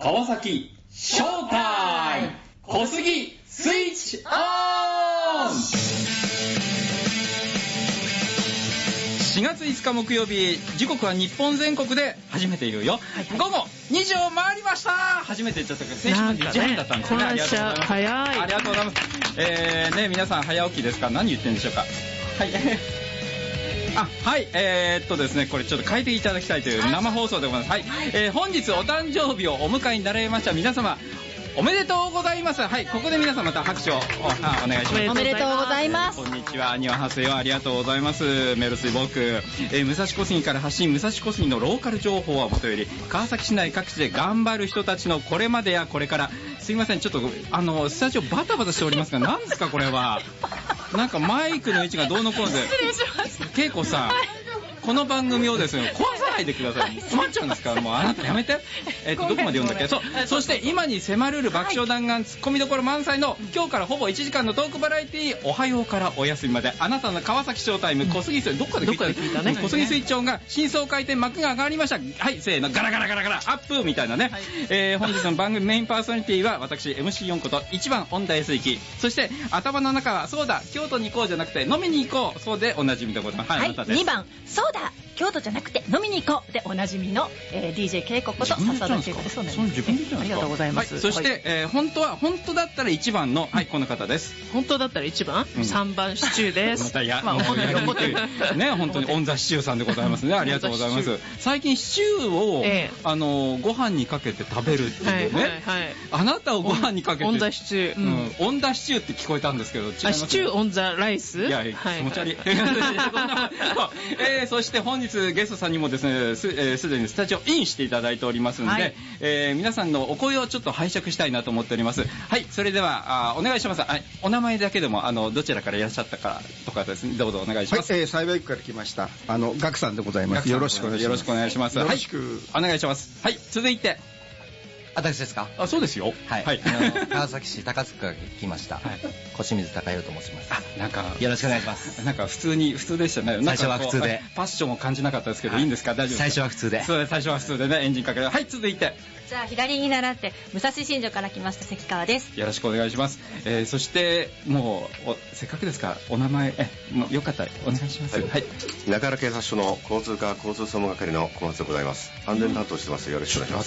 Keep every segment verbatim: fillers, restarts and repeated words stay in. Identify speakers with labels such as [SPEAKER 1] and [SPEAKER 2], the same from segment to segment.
[SPEAKER 1] 川崎ショータイム小杉スイッチオン。しがついつか木曜日、時刻は日本全国で初めて言うよ、はいはい、午後にじを回りました。初めて言っちゃったけど先週までいちじだったんですね。ありがとうございます。早い。ありがとうございます。えーね、皆さん早起きですか？何言ってるんでしょうか。はいあ、はい、えー、っとですね、これちょっと変えていただきたいという生放送でございます。はい、えー、本日お誕生日をお迎えになられました皆様、おめでとうございます。はい、ここで皆さんまた拍手を お, あお願いします。
[SPEAKER 2] おめでとうございます。
[SPEAKER 1] こんにちは、にわはせよ、ありがとうございます。メルスイボーク、えー、武蔵小杉から発信、武蔵小杉のローカル情報はもとより、川崎市内各地で頑張る人たちのこれまでやこれから、すいません、ちょっとあのスタジオバタバタしておりますが、何ですかこれは。なんかマイクの位置がどうのこうので。
[SPEAKER 2] 失礼しました。
[SPEAKER 1] 恵子さん、この番組をですね、壊さないでください。困っちゃうんですから、もうあなたやめて。えっと、どこまで読んだっけ。そう、そして今に迫るる爆笑弾丸ツッコミどころ満載の今日からほぼいちじかんのトークバラエティー、おはようからお休みまで、あなたの川崎ショータイム小杉スイッチ、どっかで聞いたね。小杉スイッチ音が新装開店、幕が上がりました。はい、せーの、ガラガラガラガラ、アップみたいなね。はい、えー、本日の番組メインパーソナリティは私 エムシーよん こといちばん恩田康之、そして頭の中はそうだ京都に行こうじゃなくて飲みに行こう、そうでおなじみでございます。はい、はい、あなたです。
[SPEAKER 2] にばんそうだ京都じゃなくて飲みに行こうでおなじみの、えー、ディージェー 恵子こと笹田恵子です。そうなんです。
[SPEAKER 1] 自分で言ってんですか。
[SPEAKER 2] ありがとうございます。
[SPEAKER 1] はい、そして、はい、えー、本当は本当だったらいちばんの、はい、この方です。
[SPEAKER 3] 本当だったらいちばん、うん、さんばんシチューです。
[SPEAKER 1] またや、まあ、怒ってる怒ってるね、本当にオンザシチューさんでございますね。ありがとうございます。最近シチューを、ええ、あのご飯にかけて食べるっていうね、はいはいはい、あなたをご飯にかけて
[SPEAKER 3] オンザシチュー、うん、
[SPEAKER 1] オンザシチューって聞こえたんですけど、違います。
[SPEAKER 3] あ、シチューオンザライス。
[SPEAKER 1] いや、気持ち悪い。えー、そして本日ゲストさんにもですね、すで、えー、にスタジオインしていただいておりますので、はい、えー、皆さんのお声をちょっと拝借したいなと思っております。はい、それではあお願いします。はい、お名前だけでもあのどちらからいらっしゃったかとかですね、どうぞお願いします。
[SPEAKER 4] はい、えー、幸い区から来ましたあのガクさんでございます。よろしくお願いします。
[SPEAKER 1] よろしくお願いします。
[SPEAKER 4] よろしく、
[SPEAKER 1] はい、お願いします。はい、続いて。
[SPEAKER 5] 私ですか。
[SPEAKER 1] あ、そうですよ。
[SPEAKER 5] はい。はい、あの川崎市高津区から来ました。はい、小清水貴弘と申します。
[SPEAKER 1] あ、なんか
[SPEAKER 5] よろしくお願いします。
[SPEAKER 1] なんか普通に普通でしたね。
[SPEAKER 5] 最初は普通で。
[SPEAKER 1] パッションを感じなかったですけど、はい、いいんですか。大丈夫ですか。
[SPEAKER 5] 最初は普通で。
[SPEAKER 1] そう、最初は普通でね、エンジンかける。はい、続いて。
[SPEAKER 6] じゃあ左に習って武蔵新庄から来ました関川です。
[SPEAKER 1] よろしくお願いします。えー、そしてもうせっかくですからお名前えもうよかったらお願いします。はい。はい、
[SPEAKER 7] 中原警察署の交通課交通総務係の小松でございます。安全担当してます。よろしくお願いします。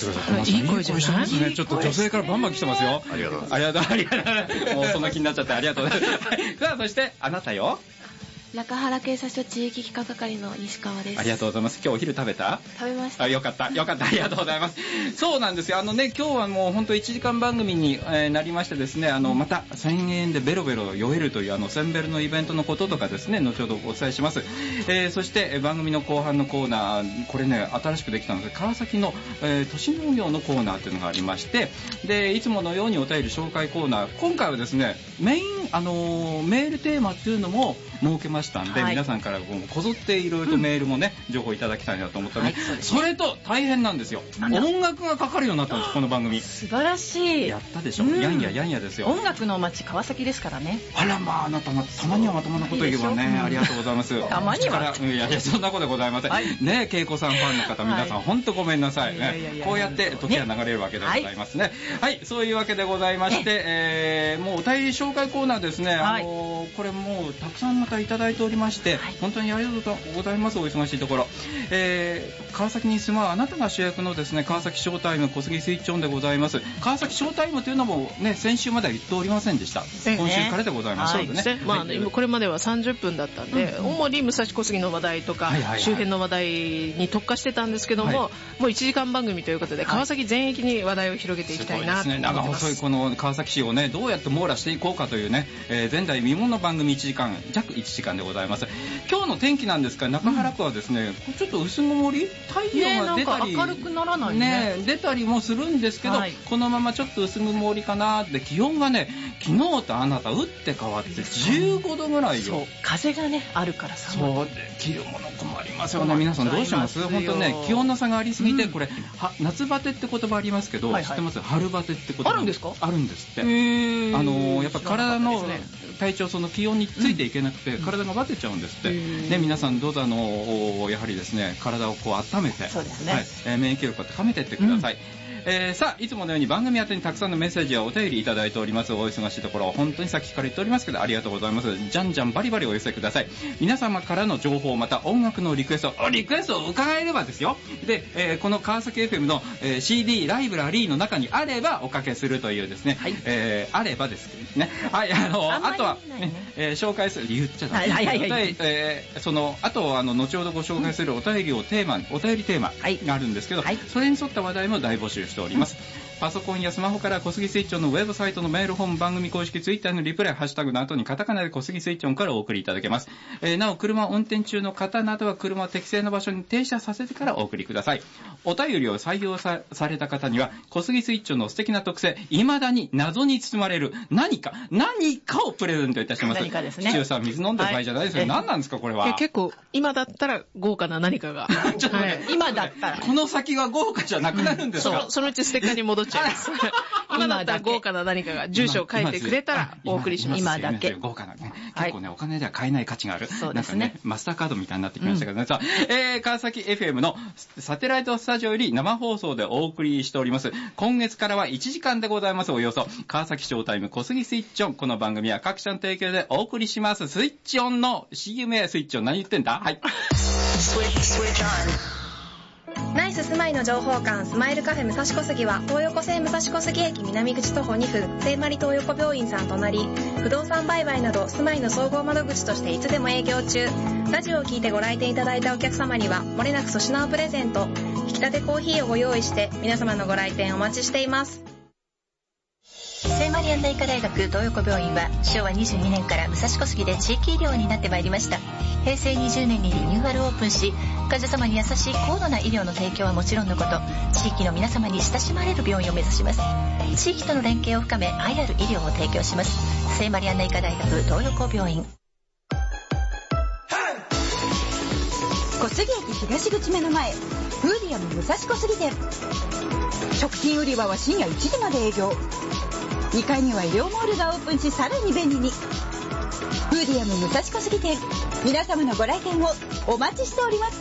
[SPEAKER 3] いい声じゃない。
[SPEAKER 1] ね、ちょっと女性からバンバン来てますよ。
[SPEAKER 7] ありがとうございます。
[SPEAKER 1] ありがとうありがとう。もうそんな気になっちゃってありがとうございます。さあそしてあなたよ。
[SPEAKER 8] 中原警察署地域企画係の西川です。
[SPEAKER 1] ありがとうございます。今日お昼食べた？
[SPEAKER 8] 食べました。
[SPEAKER 1] あ、よかったよかった、ありがとうございます。そうなんですよ。あのね、今日はもう本当いちじかん番組に、えー、なりましてですね、あのまたせんえんでベロベロ酔えるというあのセンベルのイベントのこととかですね、後ほどお伝えします。えー、そして、えー、番組の後半のコーナー、これね新しくできたので川崎の、えー、都市農業のコーナーというのがありまして、でいつものようにお便り紹介コーナー、今回はですねメイン、あのー、メールテーマっていうのも設けましたんで、はい、皆さんからこぞっていろいろとメールもね、うん、情報いただきたいなと思ったので、はい、そ, でね、それと大変なんですよ。音楽がかかるようになったんです、この番組。
[SPEAKER 2] 素晴らしい。
[SPEAKER 1] やったでしょ、うん、やんややんやですよ。
[SPEAKER 2] 音楽の街川崎ですからね。
[SPEAKER 1] あらまあ、あなた、ま、たまにはまともなこと言えばね、うん、ありがとうございます。
[SPEAKER 2] たまには、
[SPEAKER 1] いやいや、そんなことございません、はい、ねえ、恵子さんファンの方、皆さん本当、はい、ごめんなさいね。こうやって時は流れるわけでございますね。はい、はい、そういうわけでございまして、えー、もうお便り紹介コーナーですね、あのー、これもうたくさんまたいただいておりまして、はい、本当にありがとうございます。お忙しいところ、えー、川崎に住まうあなたが主役のですね、川崎ショータイム小杉スイッチオンでございます。川崎ショータイムというのもね、先週までは言っておりませんでした。ね、今週からでございます。
[SPEAKER 3] はい、ね、まあ、はい、これまではさんじゅっぷんだったんで、うん、主に武蔵小杉の話題とか、はいはいはい、周辺の話題に特化してたんですけども、はい、もういちじかん番組ということで、川崎全域に話題を広げていきたいなと思ってます。すごいですね。長
[SPEAKER 1] 細いこの川崎市をね、どうやって網羅していこうかというね、えー、前代未聞の番組いちじかん、弱いちじかんでございます。今日の天気なんですが、中原区はですね、うん、ちょっと薄曇り、太陽が出たり、
[SPEAKER 2] ね、なんか明るくならない ね,
[SPEAKER 1] ね出たりもするんですけど、はい、このままちょっと薄曇りかなって、気温がね、昨日とあなた打って変わってじゅうごどぐらいよ。
[SPEAKER 2] そう、風がねあるから寒い。
[SPEAKER 1] そうで、着るもの困りますよね。皆さんどうします？本当ね、気温の差がありすぎて、うん、これは夏バテって言葉ありますけど、はいはい、知ってます？春バテって言葉
[SPEAKER 2] あるんですか？
[SPEAKER 1] あるんですって。あのやっぱ体の体調、その気温についていけなくて、うん、体がバテちゃうんですって。ね、皆さんどうぞあのやはりですね、体をこう温めて、
[SPEAKER 2] そうですね、
[SPEAKER 1] はい、えー、免疫力を高めていってください。うん、 えー、さあいつものように番組宛てにたくさんのメッセージやお便りいただいております。お忙しいところ本当にさっきから言っておりますけどありがとうございます。じゃんじゃんバリバリお寄せください。皆様からの情報また音楽のリクエストリクエストを伺えればですよ。で、えー、この川崎 エフエム の、えー、シーディー ライブラリーの中にあればおかけするというですね、はい、えー、あればですけどね、はい、あの あ, あとは、ねえー、紹介する言っちゃダメ、はいはいはいはい、えー、そのあとあの後ほどご紹介するお便りをテーマ、うん、お便りテーマがあるんですけど、はい、それに沿った話題も大募集しております、うん、パソコンやスマホから小杉スイッチョンのウェブサイトのメールホーム番組公式ツイッターのリプライハッシュタグの後にカタカナで小杉スイッチョンからお送りいただけます、えー、なお車を運転中の方などは車を適正な場所に停車させてからお送りください。お便りを採用 さ, された方には小杉スイッチョンの素敵な特性未だに謎に包まれる何か何かをプレゼントいたします。
[SPEAKER 2] 何かですね。
[SPEAKER 1] シチューさん水飲んでる場合じゃないですよ、はい、何なんですかこれは。
[SPEAKER 3] 結構今だったら豪華な何かが
[SPEAKER 1] ちょっと、ねはい、
[SPEAKER 2] 今だったら
[SPEAKER 1] この先は豪華じゃなくなるんですか、
[SPEAKER 3] うん、そ, そのうちステッカーに戻っちゃいます今だったら豪華な何かが住所を書いてくれたらお送りします。
[SPEAKER 2] 今だけ
[SPEAKER 1] 豪華なね結構ね、はい、お金では買えない価値がある。
[SPEAKER 2] そうですね。
[SPEAKER 1] なんかねマスターカードみたいになってきましたけどね、うん、さあ、えー、川崎 エフエム のサテライトスタジオより生放送でお送りしております。今月からはいちじかんでございます。およそ川崎ショータイム小杉スイッチオン。この番組は各社の提供でお送りします。スイッチオンの シーエム やスイッチオン何言ってんだ。はい。
[SPEAKER 9] ナイススマイの情報館スマイルカフェ武蔵小杉は東横線武蔵小杉駅南口徒歩にふん聖マリ東横病院さん隣。不動産売買などスマイの総合窓口としていつでも営業中。ラジオを聞いてご来店いただいたお客様にはもれなく粗品をプレゼント。引き立てコーヒーをご用意して皆様のご来店お待ちしています。
[SPEAKER 10] 聖マリアンナ医科大学東横病院はしょうわにじゅうにねんから武蔵小杉で地域医療になってまいりました。へいせいにじゅうねんにリニューアルオープンし、患者様に優しい高度な医療の提供はもちろんのこと、地域の皆様に親しまれる病院を目指します。地域との連携を深め愛ある医療を提供します。聖マリアンナ医科大学東横病院。
[SPEAKER 11] 小杉駅東口目の前、フーディアム武蔵小杉店。食品売り場は深夜いちじまで営業。にかいには医療モールがオープンし、さらに便利に。フーディアム武蔵小杉店、皆様のご来店をお待ちしております。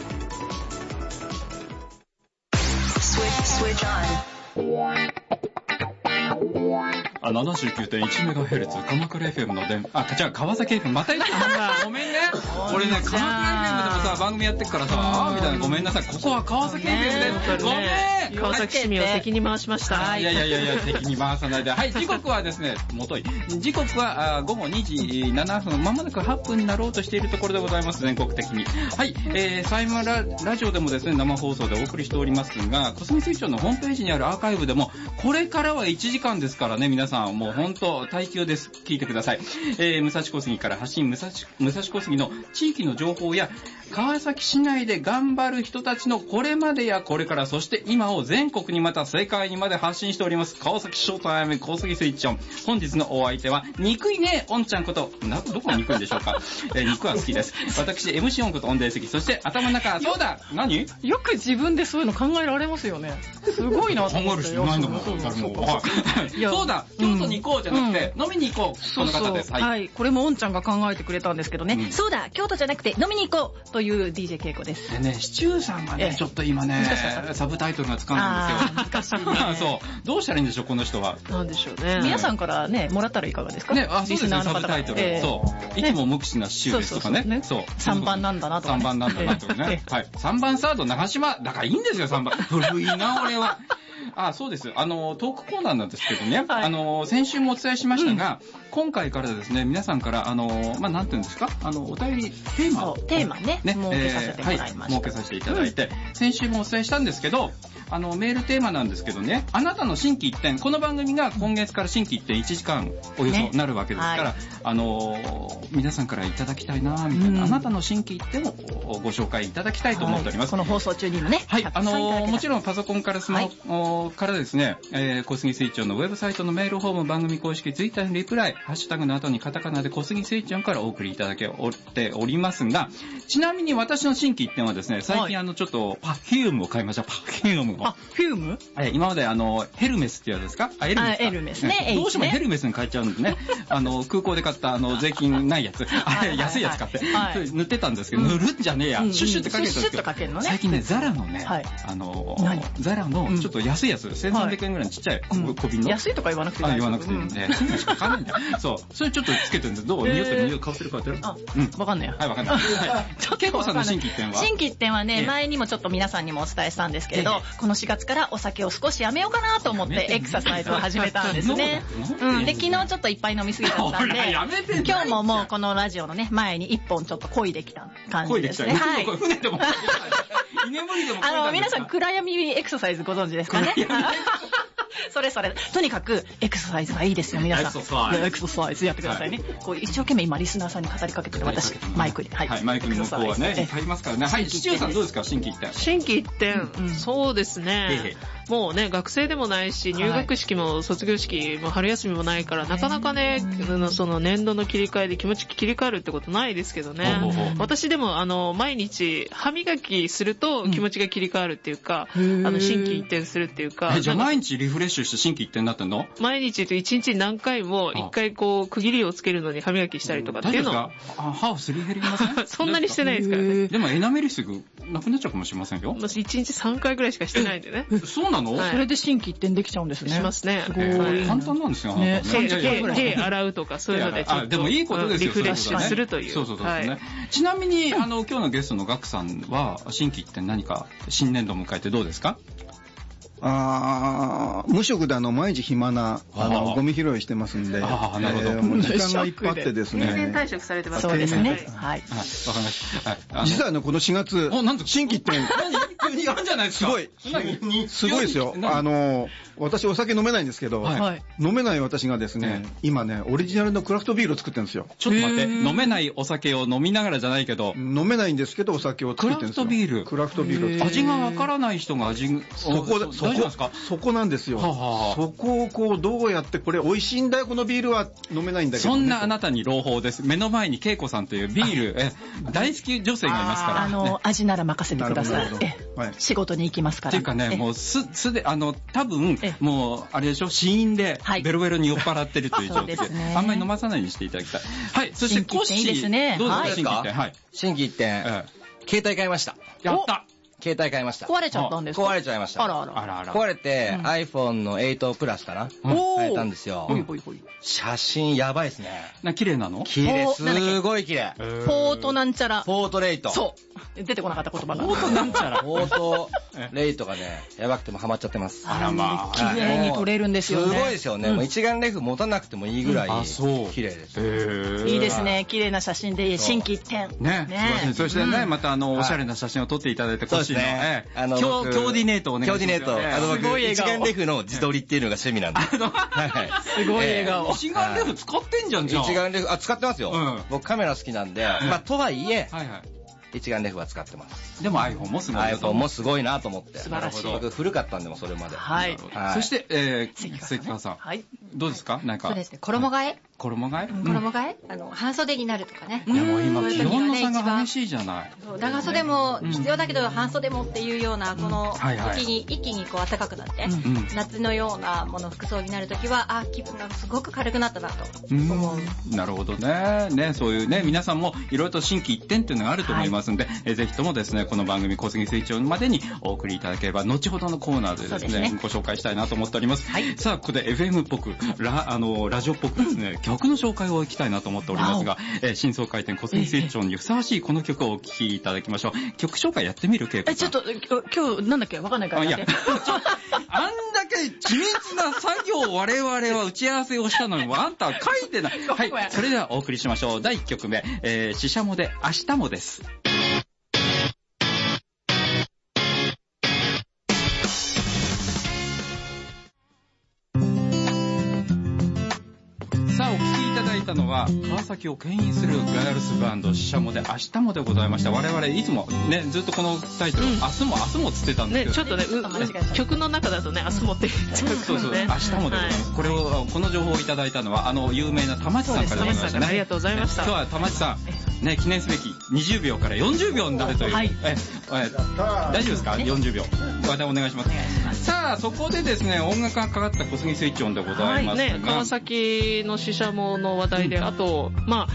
[SPEAKER 1] あ ななじゅうきゅうてんいちメガヘルツ 鎌倉 エフエム の電あ違う川崎 エフエム また言ってたごめんね俺ね鎌倉 エフエム でもさ番組やってっからさあみたいなごめんなさい。ここは川崎 エフエム でごめん
[SPEAKER 3] 川崎市民を敵に回しました。
[SPEAKER 1] いやいやいやいや敵に回さないではい時刻はですねもとい時刻は午後にじななふんまもなくはっぷんになろうとしているところでございます。全国的にはい、えー、サイマララジオでもですね生放送でお送りしておりますが小杉スイッチョンのホームページにあるアーカイブでもこれからはいちじかんですからね皆さんもう本当耐久です。聞いてください。えー、武蔵小杉から発信武蔵武蔵小杉の地域の情報や川崎市内で頑張る人たちのこれまでやこれからそして今を全国にまた世界にまで発信しております川崎ショータイム小杉スイッチオン。本日のお相手は憎いねおんちゃんことなどこが憎いんでしょうか、えー、肉は好きです。私 エムシー オンこと音程席そして頭の中そうだ何
[SPEAKER 2] よく自分でそういうの考えられますよね。すごいなと思って。
[SPEAKER 1] 考える人いないんだもん。そうだ京都に行こうじゃなくて、うん、飲みに行こう。
[SPEAKER 2] そうそうこの方です。はい、はい、これもおんちゃんが考えてくれたんですけどね、うん、そうだ京都じゃなくて飲みに行こうという ディージェー 恵子です。
[SPEAKER 1] でねシチューさんがねちょっと今ねサブタイトルがつかないんですよ。難しいねそうどうしたらいいんでしょうこの人は。
[SPEAKER 3] なんでしょうね。
[SPEAKER 2] 皆さんからねもらったらいかがですか
[SPEAKER 1] ね。あそうですねサブタイトル、えー、そういつも無口なシチューですとかね。そうそうそうそう
[SPEAKER 2] さんばんなんだなとか、ね、
[SPEAKER 1] さんばんなんだなとかね、えー、はいさんばんサード長島だからいいんですよさんばん古いな俺は。あそうですあのトークコーナーなんですけどね、はい、あの先週もお伝えしましたが、うん、今回からですね皆さんからあのまあなんていうんですかあのお便りテーマを
[SPEAKER 2] テーマねね設けさせてもらいました、はい、
[SPEAKER 1] 設けさせていただいて、うん、先週もお伝えしたんですけどあのメールテーマなんですけどねあなたの新規一点この番組が今月から新規一点いちじかんおよそなるわけですから、ねはい、あの皆さんからいただきたいなみたいな、うん、あなたの新規一点をご紹介いただきたいと思っております、
[SPEAKER 2] はい、この放送中にもね
[SPEAKER 1] はいあのもちろんパソコンからスマホ、はい、からですね、えー、小杉スイッチョンのウェブサイトのメールフォーム番組公式ツイッターのリプライハッシュタグの後にカタカナで小杉スイッチョンからお送りいただけておりますがちなみに私の新規一点はですね最近、はい、あのちょっとパフュームを買いましたパフュームを
[SPEAKER 2] パフューム
[SPEAKER 1] え今まであのヘルメスってやつですかあエルメスか
[SPEAKER 2] あエルメスね
[SPEAKER 1] どうしてもヘルメスに変えちゃうんでねあの空港で買ったあの税金ないやつあれ安いやつ買って、はい、それ塗ってたんですけど、うん、塗るんじゃねえや、うん、シュッシュってかけてたんですけど、
[SPEAKER 2] ね、
[SPEAKER 1] 最近ねザラのね、はい、あのザラのちょっと安いいやつ、せんさんびゃくえんぐらいのちっちゃい小瓶の。
[SPEAKER 2] 安いとか言わなくていい。
[SPEAKER 1] あ、言わなくていいんで。そんなしか買わないんだよ。そう。それちょっとつけてるんで、どう匂ってる匂い変わってる変わってる
[SPEAKER 2] あ、うん。わかんないよ。
[SPEAKER 1] はい、わかんない。けいこさんの新規一点は
[SPEAKER 2] 新規一点はね、前にもちょっと皆さんにもお伝えしたんですけれど、このしがつからお酒を少しやめようかなと思ってエクササイズを始めたんですね。うん。で、昨日ちょっっといっぱい飲みすぎちゃったんで、今日ももうこのラジオのね、前にいっぽんちょっと漕いできた感じですね。はい。
[SPEAKER 1] 船でも、居眠りでも。
[SPEAKER 2] あの、皆さん暗闇エクササイズご存知ですかね。それそれ。とにかく、エクササイズはいいですよ、皆さん。エクササイズやってくださいね。こう一生懸命今、リスナーさんに語りかけてる私、マイクに。
[SPEAKER 1] はい。マイクの向こうはね、いっぱいいますからね。はい。シチューさんどうですか、新規一点。
[SPEAKER 3] 新規一点。そうですね。もうね、学生でもないし、入学式も卒業式も春休みもないから、なかなかね、その年度の切り替えで気持ち切り替えるってことないですけどね。私でも、あの、毎日歯磨きすると気持ちが切り替わるっていうか、あの、心機一転するっていうか。
[SPEAKER 1] じゃあ毎日リフレッシュして心機一転になってんの？
[SPEAKER 3] 毎日と一日何回も一回こう、区切りをつけるのに歯磨きしたりとかっていうの。
[SPEAKER 1] 大丈夫ですか？歯をすり減りません？
[SPEAKER 3] そんなにしてないですからね。
[SPEAKER 1] でもエナメリスグなくなっちゃうかもしれませんよ。
[SPEAKER 3] 私一日さんかいぐらいしかしてないんでね。
[SPEAKER 1] そうなの？
[SPEAKER 2] それで心機一転できちゃうんですね。
[SPEAKER 3] しますね。
[SPEAKER 2] すごい。
[SPEAKER 1] 簡単なんですよ。
[SPEAKER 3] ね。手洗うとかそういうのでちょっと
[SPEAKER 1] でもいいことですよ。
[SPEAKER 3] リフレッシュするという。
[SPEAKER 1] そうそうそうね。ちなみにあの今日のゲストのガクさんは心機一転何か新年度を迎えてどうですか？
[SPEAKER 4] あ無職であの毎日暇なあのゴミ拾いしてますんで、
[SPEAKER 1] あなるほど。
[SPEAKER 4] もう時間がいっぱいあってですね。
[SPEAKER 3] 定年退職されてます
[SPEAKER 2] そうですね。はい。
[SPEAKER 1] わかりました。
[SPEAKER 4] 実はねこのしがつ新規って
[SPEAKER 1] 急にやるんじゃないですか。
[SPEAKER 4] すごいすごいですよ。あの私お酒飲めないんですけど、飲めない私がですね今ねオリジナルのクラフトビールを作ってるんですよ。
[SPEAKER 1] ちょっと待って飲めないお酒を飲みながらじゃないけど
[SPEAKER 4] 飲めないんですけどお酒を作ってるんですよ。
[SPEAKER 1] クラフトビール。
[SPEAKER 4] クラフトビール。
[SPEAKER 1] 味がわからない人が味
[SPEAKER 4] そこでそこそこなんですよ。そこをこうどうやってこれ美味しいんだよこのビールは飲めないんだけど、
[SPEAKER 1] そんなあなたに朗報です。目の前に恵子さんというビールえ大好き女性がいますから。
[SPEAKER 2] あの味なら任せてください。仕事に行きますから。
[SPEAKER 1] っていうかねもうすすであの多分もうあれでしょ死因でベロベロに酔っ払ってるという状態であんまり飲まさないようにしていただきたい。はい。そしてコッシーどうですか？心機一転。はい。
[SPEAKER 5] 心機一転。携帯買いました。
[SPEAKER 1] やった。
[SPEAKER 5] 携帯買いました。
[SPEAKER 2] 壊れちゃったんですか？
[SPEAKER 5] 壊れちゃいました。
[SPEAKER 2] あらあら。
[SPEAKER 1] あらあら。
[SPEAKER 5] 壊れて、うん、アイフォン のエイトプラスかな、うん、変えたんですよ。
[SPEAKER 2] ほいほいほい。
[SPEAKER 5] 写真やばいですね。
[SPEAKER 1] な、綺麗なの？
[SPEAKER 5] 綺麗、すごい綺麗。
[SPEAKER 2] ポートなんちゃら。
[SPEAKER 5] ポートレイト。
[SPEAKER 2] そう。出てこなかった言葉が。
[SPEAKER 1] ポートなんちゃら。
[SPEAKER 5] ポートレイトがね、やばくてもハマっちゃってます。
[SPEAKER 2] あらまあ。綺麗に撮れるんですよね。
[SPEAKER 5] すごいですよね。もう一眼レフ持たなくてもいいぐらい綺麗です。
[SPEAKER 2] いいですね。綺麗な写真で心機一転。
[SPEAKER 1] ね。そしてね、またあの、おしゃれな写真を撮っていただいて、コッシーのね。コーディネートをお願いします。
[SPEAKER 5] コーディネート。あの、僕、一眼レフの自撮りっていうのが趣味なんで。
[SPEAKER 2] すごい笑顔。
[SPEAKER 1] 一眼レフ使ってんじゃん、じゃあ。
[SPEAKER 5] 一眼レフ、あ、使ってますよ。僕カメラ好きなんで、まあ、とはいえ、一眼レフは使ってます。
[SPEAKER 1] でも iPhone もすごい。
[SPEAKER 5] iPhone もすごいなと思って。
[SPEAKER 2] 素晴らしい。
[SPEAKER 5] 僕古かったんでもそれまで。
[SPEAKER 2] はい。
[SPEAKER 1] そして、えー、関川さん。
[SPEAKER 2] はい。
[SPEAKER 1] どうですか？なんか。
[SPEAKER 6] そうですね。衣替え。
[SPEAKER 1] 衣替え？
[SPEAKER 6] 衣替え？あの、半袖になるとかね。
[SPEAKER 1] いやもう今、気温の差が激しいじゃない。
[SPEAKER 6] 長袖も必要だけど、半袖もっていうような、この、一気に、一気にこう暖かくなって、夏のようなもの、服装になるときは、あ、気分がすごく軽くなったなと思う。
[SPEAKER 1] なるほどね。ね、そういうね、皆さんもいろいろと心機一転っていうのがあると思いますんで、ぜひともですね、この番組、小杉水長までにお送りいただければ、後ほどのコーナーでですね、ご紹介したいなと思っております。さあ、ここで エフエム っぽく、ラ、あの、ラジオっぽくですね、曲の紹介をいきたいなと思っておりますが、えー、新装開店小杉水長にふさわしいこの曲をお聴きいただきましょう。曲紹介やってみる？恵子さん。
[SPEAKER 2] え、ちょっと、今日なんだっけわかんないからやって。
[SPEAKER 1] いや、あんだけ緻密な作業を我々は打ち合わせをしたのに、あんたは書いてない。はい、それではお送りしましょう。だいいっきょくめ、えー、ししゃもで明日もです。さあ、お聴きいただいたのは、川崎を牽引するガールズバンド、ししゃもで明日もでございました。我々いつもね、ずっとこのタイトル、うん、明日も明日もつってたんですけど。
[SPEAKER 3] ね、ちょっとね、う曲の中だとね、明日もって言っちゃうからね。
[SPEAKER 1] そうそう、明日もでございます。はい、これを、この情報をいただいたのは、あの、有名な玉地さんからでございましたね。
[SPEAKER 3] ありがとうございました。
[SPEAKER 1] 今日は玉地さん、ね、記念すべきにじゅうびょうからよんじゅうびょうになるという。はい。え、え、大丈夫ですか？ よんじゅうびょう。話題お願いします。さあ、そこでですね、音楽がかかった小杉スイッチオンでございますが。
[SPEAKER 3] はい、ね、川崎のししゃもの話題で、うん、あと、まあ、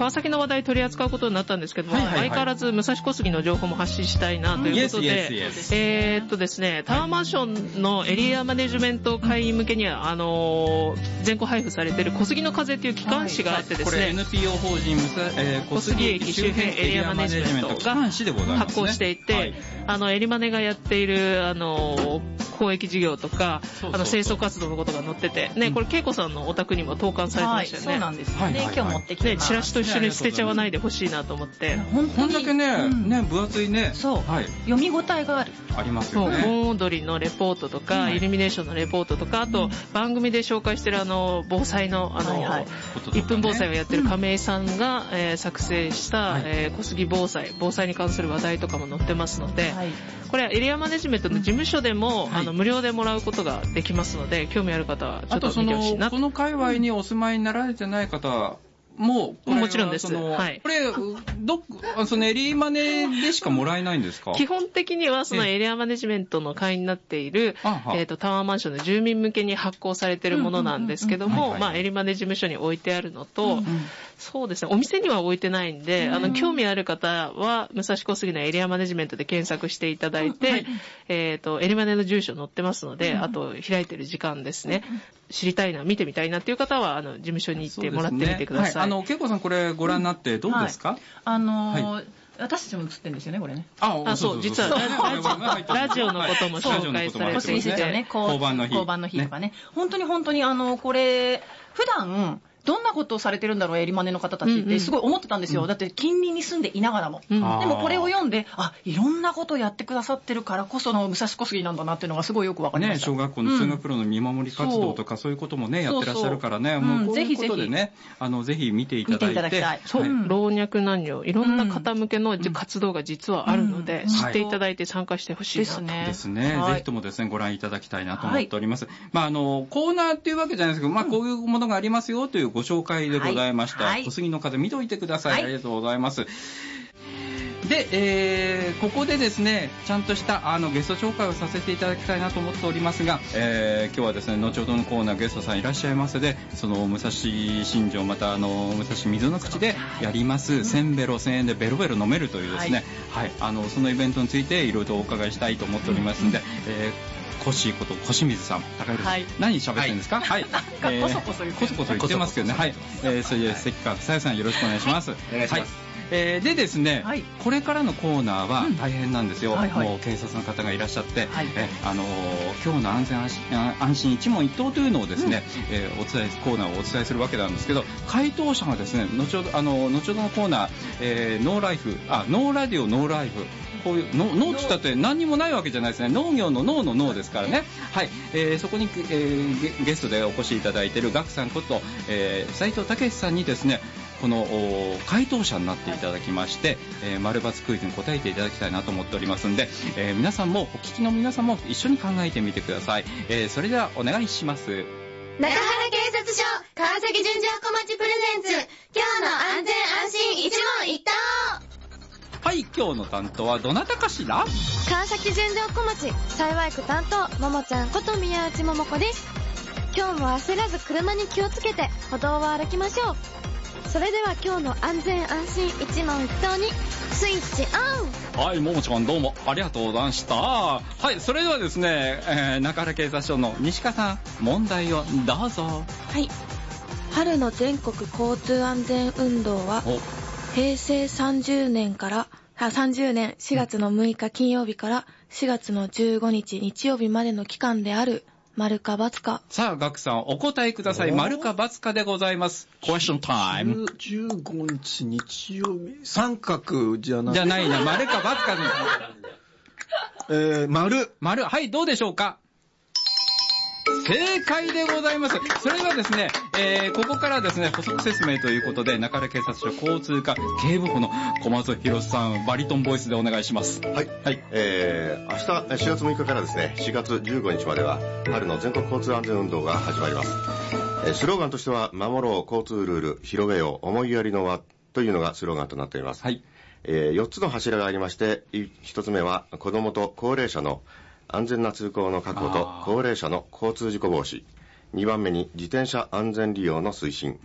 [SPEAKER 3] 川崎の話題取り扱うことになったんですけども、はいはいはい、相変わらず武蔵小杉の情報も発信したいなということで、yes, yes, yes. えー、っとですね、タワーマンションのエリアマネジメント会員向けには、あのー、全国配布されている小杉の風という機関誌があってですね、はいはい、
[SPEAKER 1] これ エヌピーオー 法人、えー、小杉駅周辺エリアマネジメントが発行していて、はい、あのエリマネがやっているあの公益事業とか、そうそうそう、あの清掃活動のことが載ってて、ね、これ恵子さんのお宅にも投函されてましたよね。
[SPEAKER 2] はい、そうなんですよね、はいはいはい、今日持ってきて、
[SPEAKER 3] ね、チラシと一緒に捨てちゃわないでほしいなと思って、
[SPEAKER 1] こんだけね、うん、ね、分厚いね、
[SPEAKER 2] そう、はい、読み応えがある、
[SPEAKER 1] ありますよね。
[SPEAKER 3] そう、盆踊りのレポートとか、うん、イルミネーションのレポートとか、あと、うん、番組で紹介してるあの防災のあの、はいはい、いっぷん防災をやってる亀井さんが、うん、えー、作成した、はい、えー、小杉防災防災に関する話題とかも載ってますので、はい、これはエリアマネジメントの事務所でも、うん、あの無料でもらうことができますので、興味ある方はちょっと見てほしいな。
[SPEAKER 1] あとそのこの界隈にお住まいになられてない方はもう
[SPEAKER 3] もちろんです。はい。
[SPEAKER 1] これどそのエリアマネでしかもらえないんですか？
[SPEAKER 3] 基本的にはそのエリアマネジメントの会員になっている、えっとタワーマンションの住民向けに発行されているものなんですけども、まあエリマネ事務所に置いてあるのと、うんうん、そうですね、お店には置いてないんで、うん、あの興味ある方は武蔵小杉のエリアマネジメントで検索していただいて、うん、はい、えっとエリマネの住所載ってますので、うん、あと開いてる時間ですね。うん、知りたいな、見てみたいなっていう方はあの事務所に行ってもらってみてください。
[SPEAKER 1] はい、あの恵子さんこれご覧になってどうですか？うん、はい、
[SPEAKER 2] あのーはい、私たちも映ってるんですよね、これね。
[SPEAKER 3] ああ、そう、実はラジオのことも紹介されて、
[SPEAKER 2] 小杉社長ね、交番の日、交番の日とかね、本当に本当にあのこれ普段どんなことをされてるんだろう、エリマネの方たちってすごい思ってたんですよ。うんうん、だって近隣に住んでいながらも、うん、でもこれを読んで、あ、いろんなことをやってくださってるからこその武蔵小杉なんだなっていうのがすごいよくわかりました。
[SPEAKER 1] ね、小学校の通学路の見守り活動とか、うん、そういうこともねやってらっしゃるからね、そうそう、もうこういうことでね、うん、ぜひぜひあのぜひ見ていただいて、見ていただきたい。
[SPEAKER 3] そう、はい、老若男女いろんな方向けの活動が実はあるので、うん、知っていただいて参加してほしいなと、
[SPEAKER 1] はい、ですね。はい、ぜひともですねご覧いただきたいなと思っております。はい、まああのコーナーっていうわけじゃないですけど、まあこういうものがありますよというご紹介でございました。はい、小杉の風見といてください。はい、ありがとうございます。で、えー、ここでですねちゃんとしたあのゲスト紹介をさせていただきたいなと思っておりますが、えー、今日はですね後ほどのコーナーゲストさんいらっしゃいますで、その武蔵新庄またあの武蔵水の口でやりますせんベロせんえんでベロベロ飲めるというですね、はい、はい、あのそのイベントについていろいろとお伺いしたいと思っておりますので、うん、えーコッシーこと小清水さん、高弘さん、はい、何喋ってるんですか？はい、
[SPEAKER 2] はい、えー、コソコソ言って
[SPEAKER 1] コソコソ言ってますけどね、はい、えー、それで関川さやさんよろしくお願いします。はい、お願いします。はい、えー、でですね、はい、これからのコーナーは大変なんですよ。うん、はいはい、もう警察の方がいらっしゃって、はい、えあのー、今日の安全安心、安心一問一答というのをですね、うん、えー、お伝えコーナーをお伝えするわけなんですけど、回答者がですね後ほどあの後ほどのコーナー、えー、ノーライフあノーラディオノーライフ、こういうノーって言ったって何にもないわけじゃないですね。農業の農の農ですからね。はい、えー、そこに、えー、ゲ, ゲストでお越しいただいているガクさんこと、えー、斉藤武さんにですねこの回答者になっていただきまして、えー、丸×クイズに答えていただきたいなと思っておりますので、えー、皆さんもお聞きの皆さんも一緒に考えてみてください。えー、それではお願いします。
[SPEAKER 12] 中原警察署川崎純情小町プレゼンツ、今日の安全安心一問一答。
[SPEAKER 1] はい、今日の担当はどなたかしら？
[SPEAKER 12] 川崎純情小町幸区担当ももちゃんこと宮内桃子です。今日も焦らず車に気をつけて歩道を歩きましょう。それでは今日の安全安心一問一答にスイッチオン。
[SPEAKER 1] はい、ももちゃんどうもありがとうございました。はい、それではですね、えー、中原警察署の西川さん問題をどうぞ。
[SPEAKER 8] はい、春の全国交通安全運動は平成さんじゅうねんからさんじゅうねんしがつのむいか金曜日からしがつのじゅうごにち日曜日までの期間である。丸か×か。
[SPEAKER 1] さあ、ガクさんお答えください。丸か×かでございます。Question time。
[SPEAKER 4] じゅうごにち日曜日。三角じゃなくて。
[SPEAKER 1] じゃないな。丸か×か。
[SPEAKER 4] えー、丸。
[SPEAKER 1] 丸。はい、どうでしょうか？正解でございます。それではですね、えー、ここからですね、補足説明ということで、中原警察署交通課警部補の小松博さん、バリトンボイスでお願いします。
[SPEAKER 7] はい。はい。えー、明日しがつむいかからですね、しがつじゅうごにちまでは、春の全国交通安全運動が始まります。えー、スローガンとしては、守ろう交通ルール、広げよう思いやりの輪というのがスローガンとなっています。はい。えー、よっつの柱がありまして、ひとつめは、子どもと高齢者の安全な通行の確保と高齢者の交通事故防止。にばんめに自転車安全利用の推進。うん、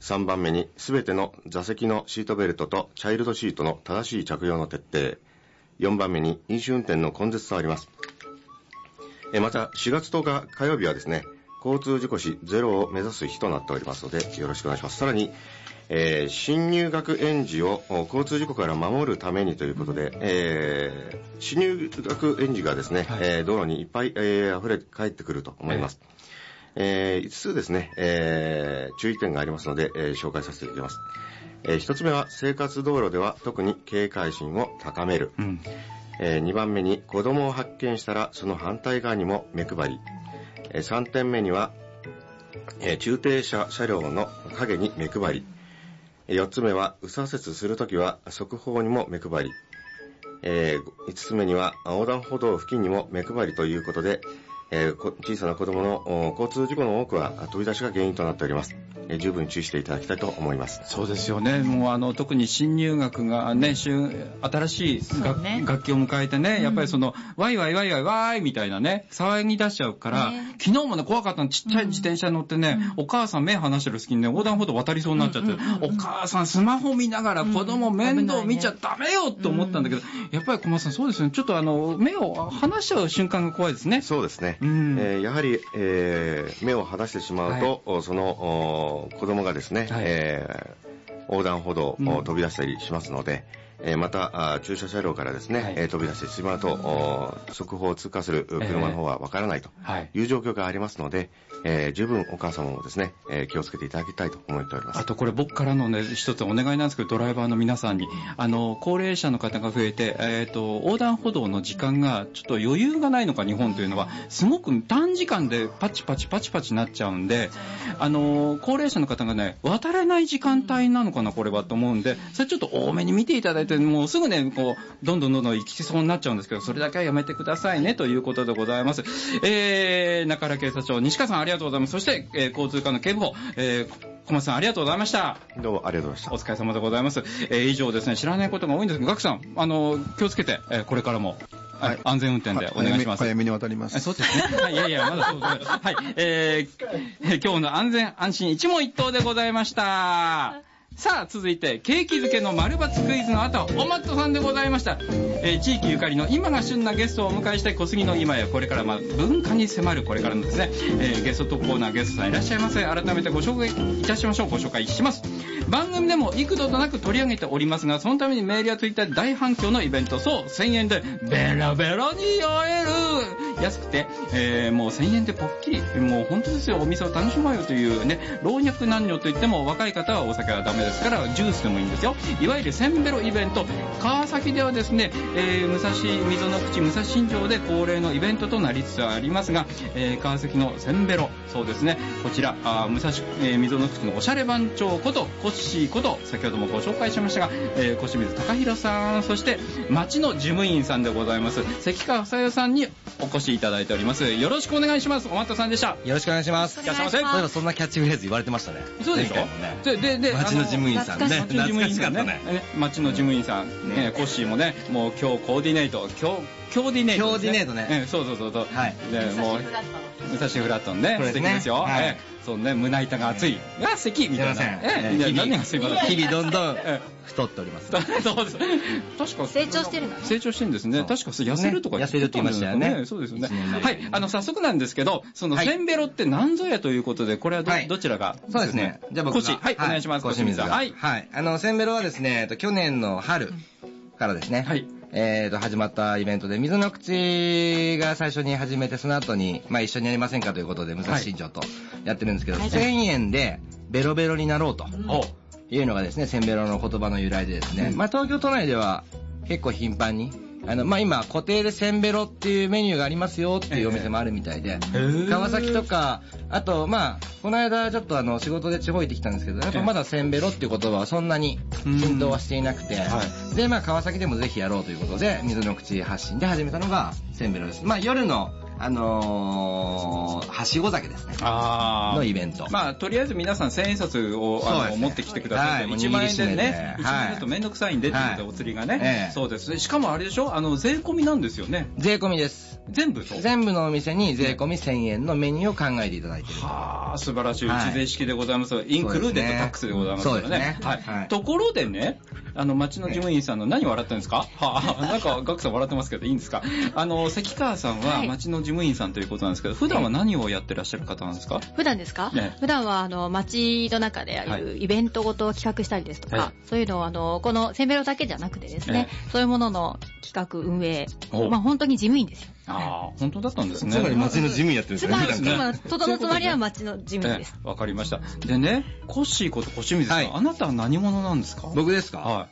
[SPEAKER 7] さんばんめに、すべての座席のシートベルトとチャイルドシートの正しい着用の徹底。よんばんめに、飲酒運転の根絶とあります。また、しがつとおか火曜日はですね、交通事故死ゼロを目指す日となっておりますので、よろしくお願いします。さらに、えー、新入学園児を交通事故から守るためにということで、えー、新入学園児がですね、はい、えー、道路にいっぱい、えー、溢れ帰ってくると思います。はい、えー、いつつですね、えー、注意点がありますので、えー、紹介させていただきます。えー、ひとつめは生活道路では特に警戒心を高める。うん、えー、にばんめに子供を発見したらその反対側にも目配り。えー、さんてんめには、えー、駐停車車両の影に目配り。よっつめは右左折するときは側方にも目配り。えー、いつつめには横断歩道付近にも目配りということで、えー、小さな子供の交通事故の多くは飛び出しが原因となっております。えー、十分注意していただきたいと思います。
[SPEAKER 1] そうですよね。もうあの特に新入学がね、新しい学、ね、学期を迎えてね、うん、やっぱりそのワイワイワイワイワーイみたいなね騒ぎ出しちゃうから、ね、昨日もね怖かったの、ちっちゃい自転車に乗ってね、うん、お母さん目離してる隙にね横断歩道渡りそうになっちゃって、うんうんうんうん、お母さんスマホ見ながら子供面倒見ちゃダメよって思ったんだけど、うん、やっぱり小松さんそうですね、ちょっとあの目を離しちゃう瞬間が怖いですね。
[SPEAKER 7] そうですね。うん、えー、やはり、えー、目を離してしまうと、はい、その子供がですね、はい、えー、横断歩道を飛び出したりしますので、うん、えー、また駐車車両からですね、はい、えー、飛び出してしまうと側方を通過する車の方はわからないという状況がありますので、えー、十分お母様もですね、えー、気をつけていただきたいと思っております。
[SPEAKER 1] あとこれ僕からのね一つお願いなんですけど、ドライバーの皆さんにあの高齢者の方が増えて、えー、と横断歩道の時間がちょっと余裕がないのか、日本というのはすごく短時間でパチパチパチパチなっちゃうんで、あの高齢者の方がね渡れない時間帯なのかなこれはと思うんで、それちょっと多めに見ていただいて、もうすぐねこうどんどんどんどん行きそうになっちゃうんですけど、それだけはやめてくださいねということでございます。えー、中原警察庁西川さんありがとうございます。そしてえー、交通課の警部補、えー、小松さんありがとうございました。
[SPEAKER 7] どうもありがとうございました。
[SPEAKER 1] お疲れ様でございます。えー、以上ですね、知らないことが多いんですけど、ガクさんあの気をつけて、えー、これからも、はい、安全運転でお願いします。
[SPEAKER 4] 早めに渡ります。
[SPEAKER 1] そうですね。はい、いやいやまだそうです。はい、えー、今日の安全安心一問一答でございました。さあ続いて景気づけの丸抜クイズの後、おまっとさんでございました。えー、地域ゆかりの今が旬なゲストをお迎えして小杉の今やこれからまあ文化に迫るこれからのですね、えー、ゲストトップコーナーゲストさんいらっしゃいませ。改めてご紹介いたしましょう。ご紹介します。番組でも幾度となく取り上げておりますが、そのためにメールやツイッターで大反響のイベント、そうせんえんでベラベラに酔える、安くて、えー、もうせんえんでポッキリ、もう本当ですよ、お店を楽しもうよというね、老若男女といっても若い方はお酒はダメですからジュースでもいいんですよ。いわゆるせんべろイベント、川崎ではですね、えー、武蔵溝の口武蔵新城で恒例のイベントとなりつつありますが、えー、川崎のせんべろ、そうですね、こちらあ武蔵、えー、溝の口のおしゃれ番長ことコッシーこと先ほどもご紹介しましたが、えー、小清水貴弘さん、そして町の事務員さんでございます関川房代さんにお越しいただいております。よろしくお願いします。おまったさんでした。
[SPEAKER 5] よろしくお願いします。
[SPEAKER 1] いらっしゃいませ。
[SPEAKER 5] そういえばそんなキャッチフレーズ言われてましたね。
[SPEAKER 1] そうでしょ、ね、ででで
[SPEAKER 5] 町の事務員さんね、
[SPEAKER 1] 町の事務員さんね、町の事務員さん、うん、ね、コッシーもね、もう今日コーディネート、今日コーディネート、ね、
[SPEAKER 5] コーディネートね、
[SPEAKER 1] えー、そうそうそうそう、はい、でもう武蔵フラットンね、素敵ですよ。はい、えー、そうね、胸板が熱い、が、うん、関みたいな。
[SPEAKER 5] えー、日々何がすいません。日々どんどん太っております。
[SPEAKER 1] そうです。確か
[SPEAKER 6] 成長してるの。
[SPEAKER 1] 成長してるんですね。確か痩せるとか
[SPEAKER 5] 痩せるって言いましたよね。
[SPEAKER 1] そうですよね。はい、あの早速なんですけど、そのせんべろって何ぞやということで、これはどどちらが。
[SPEAKER 5] そうですね。じゃあ僕が。
[SPEAKER 1] はい、お願いします。
[SPEAKER 5] 小清水さん。はい。はい。あのせんべろはですね、去年の春からですね。はい。えーと、始まったイベントで、溝の口が最初に始めて、その後に、まあ一緒にやりませんかということで、武蔵新庄とやってるんですけど、はい、せんえんでベロベロになろうというのがですね、せんべろの言葉の由来でですね、うん、まあ東京都内では結構頻繁に、あの、まあ、今、固定でせんべろっていうメニューがありますよっていうお店もあるみたいで、えー、川崎とか、あと、まあ、この間ちょっとあの、仕事で地方行ってきたんですけど、やっぱまだせんべろっていう言葉はそんなに浸透はしていなくて、はい、で、まあ、川崎でもぜひやろうということで、水の口発信で始めたのがせんべろです。まあ、夜のあのー、はしご酒ですね。あのイベント。
[SPEAKER 1] まあ、とりあえず皆さん千円札をあの持ってきてください。いちまんえんでね、いちまんえんだとめんどくさいんでっていうことでお釣りがね。そうですね。しかもあれでしょ、あの、税込みなんですよね。
[SPEAKER 5] 税込みです。
[SPEAKER 1] 全部そう。
[SPEAKER 5] 全部のお店に税込みせんえんのメニューを考えていただいている。
[SPEAKER 1] はあ、素晴らしい。内税式でございます。インクルーデットタックスでございますからね。はい。ところでね、あの、町の事務員さんの何笑ってるんですか？はあ、なんか、ガクさん笑ってますけど、いいんですか？あの、関川さんは町の事務員さんということなんですけど、普段は何をやってらっしゃる方なんですか？
[SPEAKER 6] 普段ですか？ね、普段は、あの、町の中であるイベントごとを企画したりですとか、はい、そういうのを、あの、このせんべろだけじゃなくてですね、そういうものの企画、運営、まあ、本当に事務員ですよ。
[SPEAKER 1] ああ、本当だったんですね。
[SPEAKER 5] つまり町の事務員やってるんですね。
[SPEAKER 6] つまり、外のつまりは町の事務員です。
[SPEAKER 1] わかりました。でね、コッシーこと小清水さん、あなたは何者なんですか？
[SPEAKER 5] 僕ですか？はい。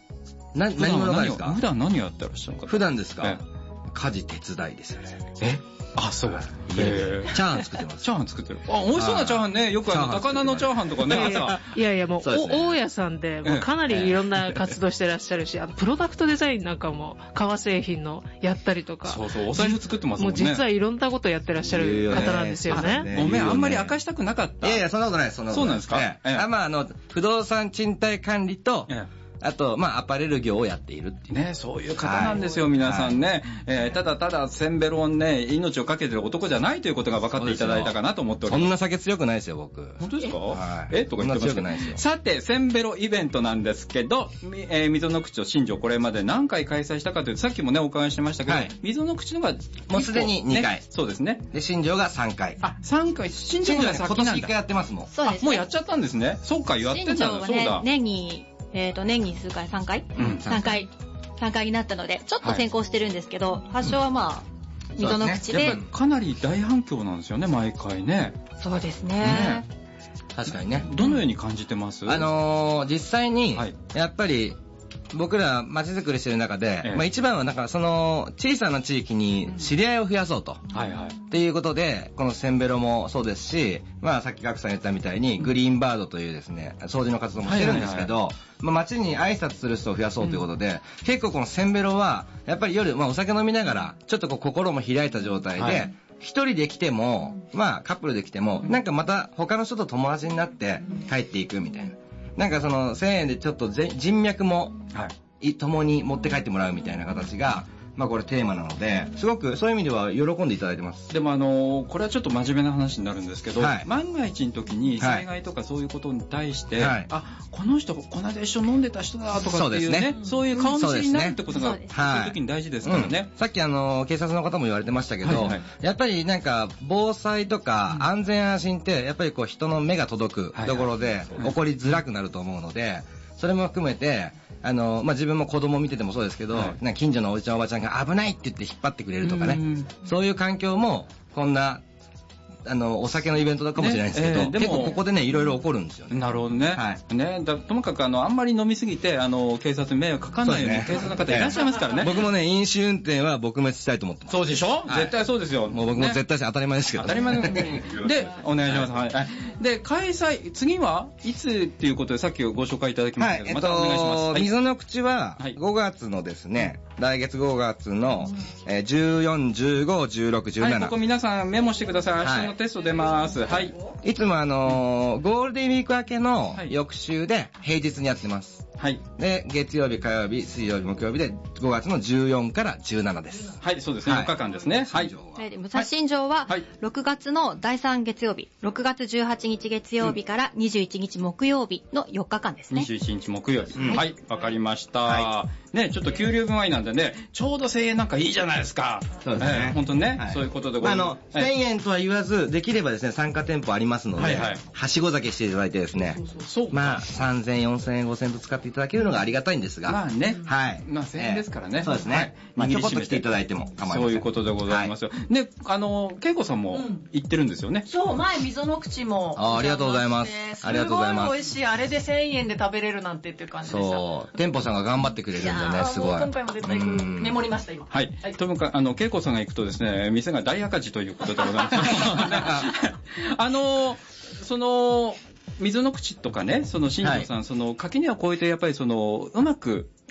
[SPEAKER 5] な、何者なんですか？
[SPEAKER 1] 普段何をやってらっしゃるのか？
[SPEAKER 5] 普段ですか？家事手伝いですよね。
[SPEAKER 1] え？あ、そう。
[SPEAKER 5] えー、チャーハン作ってます。
[SPEAKER 1] チャーハン作ってる。あ、美味しそうなチャーハンね。よくあの、高菜のチャーハンとかね、朝。
[SPEAKER 3] いやいや、もう、大家さんで、もうかなりいろんな活動してらっしゃるし、あの、プロダクトデザインなんかも、革製品のやったりとか。
[SPEAKER 1] そうそう、お財布作ってますもんね。
[SPEAKER 3] もう実はいろんなことやってらっしゃる方なんですよね。
[SPEAKER 1] ごめん、あんまり明かしたくなかった。
[SPEAKER 5] いやいや、そんなことないです、そんなことない。
[SPEAKER 1] そうなんです
[SPEAKER 5] か？あ、まあ、あの、不動産賃貸管理と、あと、まあ、アパレル業をやっているっていう。
[SPEAKER 1] ね、そういう方なんですよ、皆さんね。えー、ただただ、せんべろをね、命をかけてる男じゃないということが分かっていただいたかなと思っております。
[SPEAKER 5] そんな酒強くないですよ、僕。
[SPEAKER 1] 本当ですか？
[SPEAKER 5] はい。
[SPEAKER 1] えとか言ってますけど。さて、せんべろイベントなんですけど、えー、溝の口と新庄これまで何回開催したかというと、さっきもね、お伺いしてましたけど、はい、溝の口のが、
[SPEAKER 5] もうすでににかい、
[SPEAKER 1] ね。そうですね。
[SPEAKER 5] で、新庄がさんかい。
[SPEAKER 1] あ、さんかい。新庄が先なんだ。
[SPEAKER 5] 今年いっかいやってますもん。
[SPEAKER 6] そうです、ね。
[SPEAKER 1] もうやっちゃったんですね。そうか、やってたんだ。
[SPEAKER 6] 新庄はね、そうだ。年に、えっと、年に数回 ?さん 回、うん、さんかい、さんかいになったので、ちょっと先行してるんですけど、はい、発祥はまあ、溝の口で。
[SPEAKER 1] ね、やっぱりかなり大反響なんですよね、毎回ね。
[SPEAKER 6] そうですね。
[SPEAKER 5] ね、確かにね。
[SPEAKER 1] どのように感じてます？
[SPEAKER 5] あのー、実際に、やっぱり、僕ら街づくりしてる中で、ええ、まあ一番はなんかその小さな地域に知り合いを増やそうと、うん、はいはい、っていうことでこのせんべろもそうですし、まあさっきガクさん言ったみたいにグリーンバードというですね掃除の活動もしてるんですけど、はいはいはい、まあ街に挨拶する人を増やそうということで、うん、結構このせんべろはやっぱり夜、まあお酒飲みながらちょっとこう心も開いた状態で、はい、一人で来てもまあカップルで来てもなんかまた他の人と友達になって帰っていくみたいな。なんかそのせんえんでちょっと人脈も共に持って帰ってもらうみたいな形が、まあこれテーマなので、すごくそういう意味では喜んでいただいてます。
[SPEAKER 1] でもあのー、これはちょっと真面目な話になるんですけど、はい、万が一の時に災害とかそういうことに対して、はい、あ、この人、この間一緒に飲んでた人だとかっていうね、そうですね、そういう顔見せになるってことが、そういう時に大事ですからね。はい、
[SPEAKER 5] うん、さっきあのー、警察の方も言われてましたけど、はいはい、やっぱりなんか防災とか安全安心って、やっぱりこう人の目が届くところで起こりづらくなると思うので、それも含めて、あの、まあ、自分も子供見ててもそうですけど、はい、なんか近所のおじちゃんおばちゃんが危ないって言って引っ張ってくれるとかね、そういう環境もこんなあのお酒のイベントだかもしれないんですけど、ねえー、でも結構ここでねいろいろ起こるんですよね。
[SPEAKER 1] なるほどね。はい、ね、だともかくあのあんまり飲みすぎてあの警察に迷惑かかんないように、ね、警察の方いらっしゃいますからね。
[SPEAKER 5] 僕もね飲酒運転は撲滅したいと思ってます。
[SPEAKER 1] そうでしょ、はい、絶対そうですよ。
[SPEAKER 5] もう僕も絶対当たり前ですけど、ね、
[SPEAKER 1] 当たり前でお願いします。はい。で開催次はいつっていうことでさっきご紹介いただきましたけど、はい、またお願いします。はい、
[SPEAKER 5] 溝の口はごがつのですね、来月ごがつのじゅうよん、じゅうご、じゅうろく、じゅうなな、
[SPEAKER 1] はい、ここ皆さんメモしてください。明日のテスト出ます。はい。
[SPEAKER 5] いつもあのー、ゴールデンウィーク明けの翌週で平日にやってます。はい。で、月曜日、火曜日、水曜日、木曜日でごがつのじゅうよんからじゅうしちです。
[SPEAKER 1] はい、そうですね。よっかかんですね。はい。
[SPEAKER 6] 武蔵新城はろくがつのだいさん月曜日、ろくがつじゅうはちにち月曜日からにじゅういちにち木曜日のよっかかんですね。
[SPEAKER 1] にじゅういちにち木曜日。うん、はい、わかりました。はい、ね、ちょっと給料分割なんでね、ちょうどせんえんなんかいいじゃないですか。
[SPEAKER 5] そうですね。
[SPEAKER 1] えー、本当にね、はい、そういうことでございます。
[SPEAKER 5] あの、せんえんとは言わず、できればですね、参加店舗ありますので、はいはい、はしご酒していただいてですね、そうそうそう、まあ、さんぜんえん、よんせんえん、ごせんえんと使っていただけるのがありがたいんですが、
[SPEAKER 1] まあね、
[SPEAKER 5] はい。
[SPEAKER 1] まあせんえんですからね。
[SPEAKER 5] えー、そうですね。はい、まあ、ちょこっと来ていただいても構いません。
[SPEAKER 1] そういうことでございますよ。はい、で、あの、恵子さんも行ってるんですよね。
[SPEAKER 2] うん、そう、前、溝の口も。
[SPEAKER 5] あ、ありがとうございます。ありがとうございます。
[SPEAKER 2] すごい美味しい。あれでせんえんで食べれるなんてっていう感じでした。
[SPEAKER 5] そう。店舗さんが頑張ってくれるんでね、すごい。
[SPEAKER 2] 今回も絶対メモりました、今。
[SPEAKER 1] はい。はい、ともかく、あの、恵子さんが行くとですね、店が大赤字ということでございます。あの、その、溝の口とかね、その新庄さん、はい、その垣根を越えてやっぱりそのうまく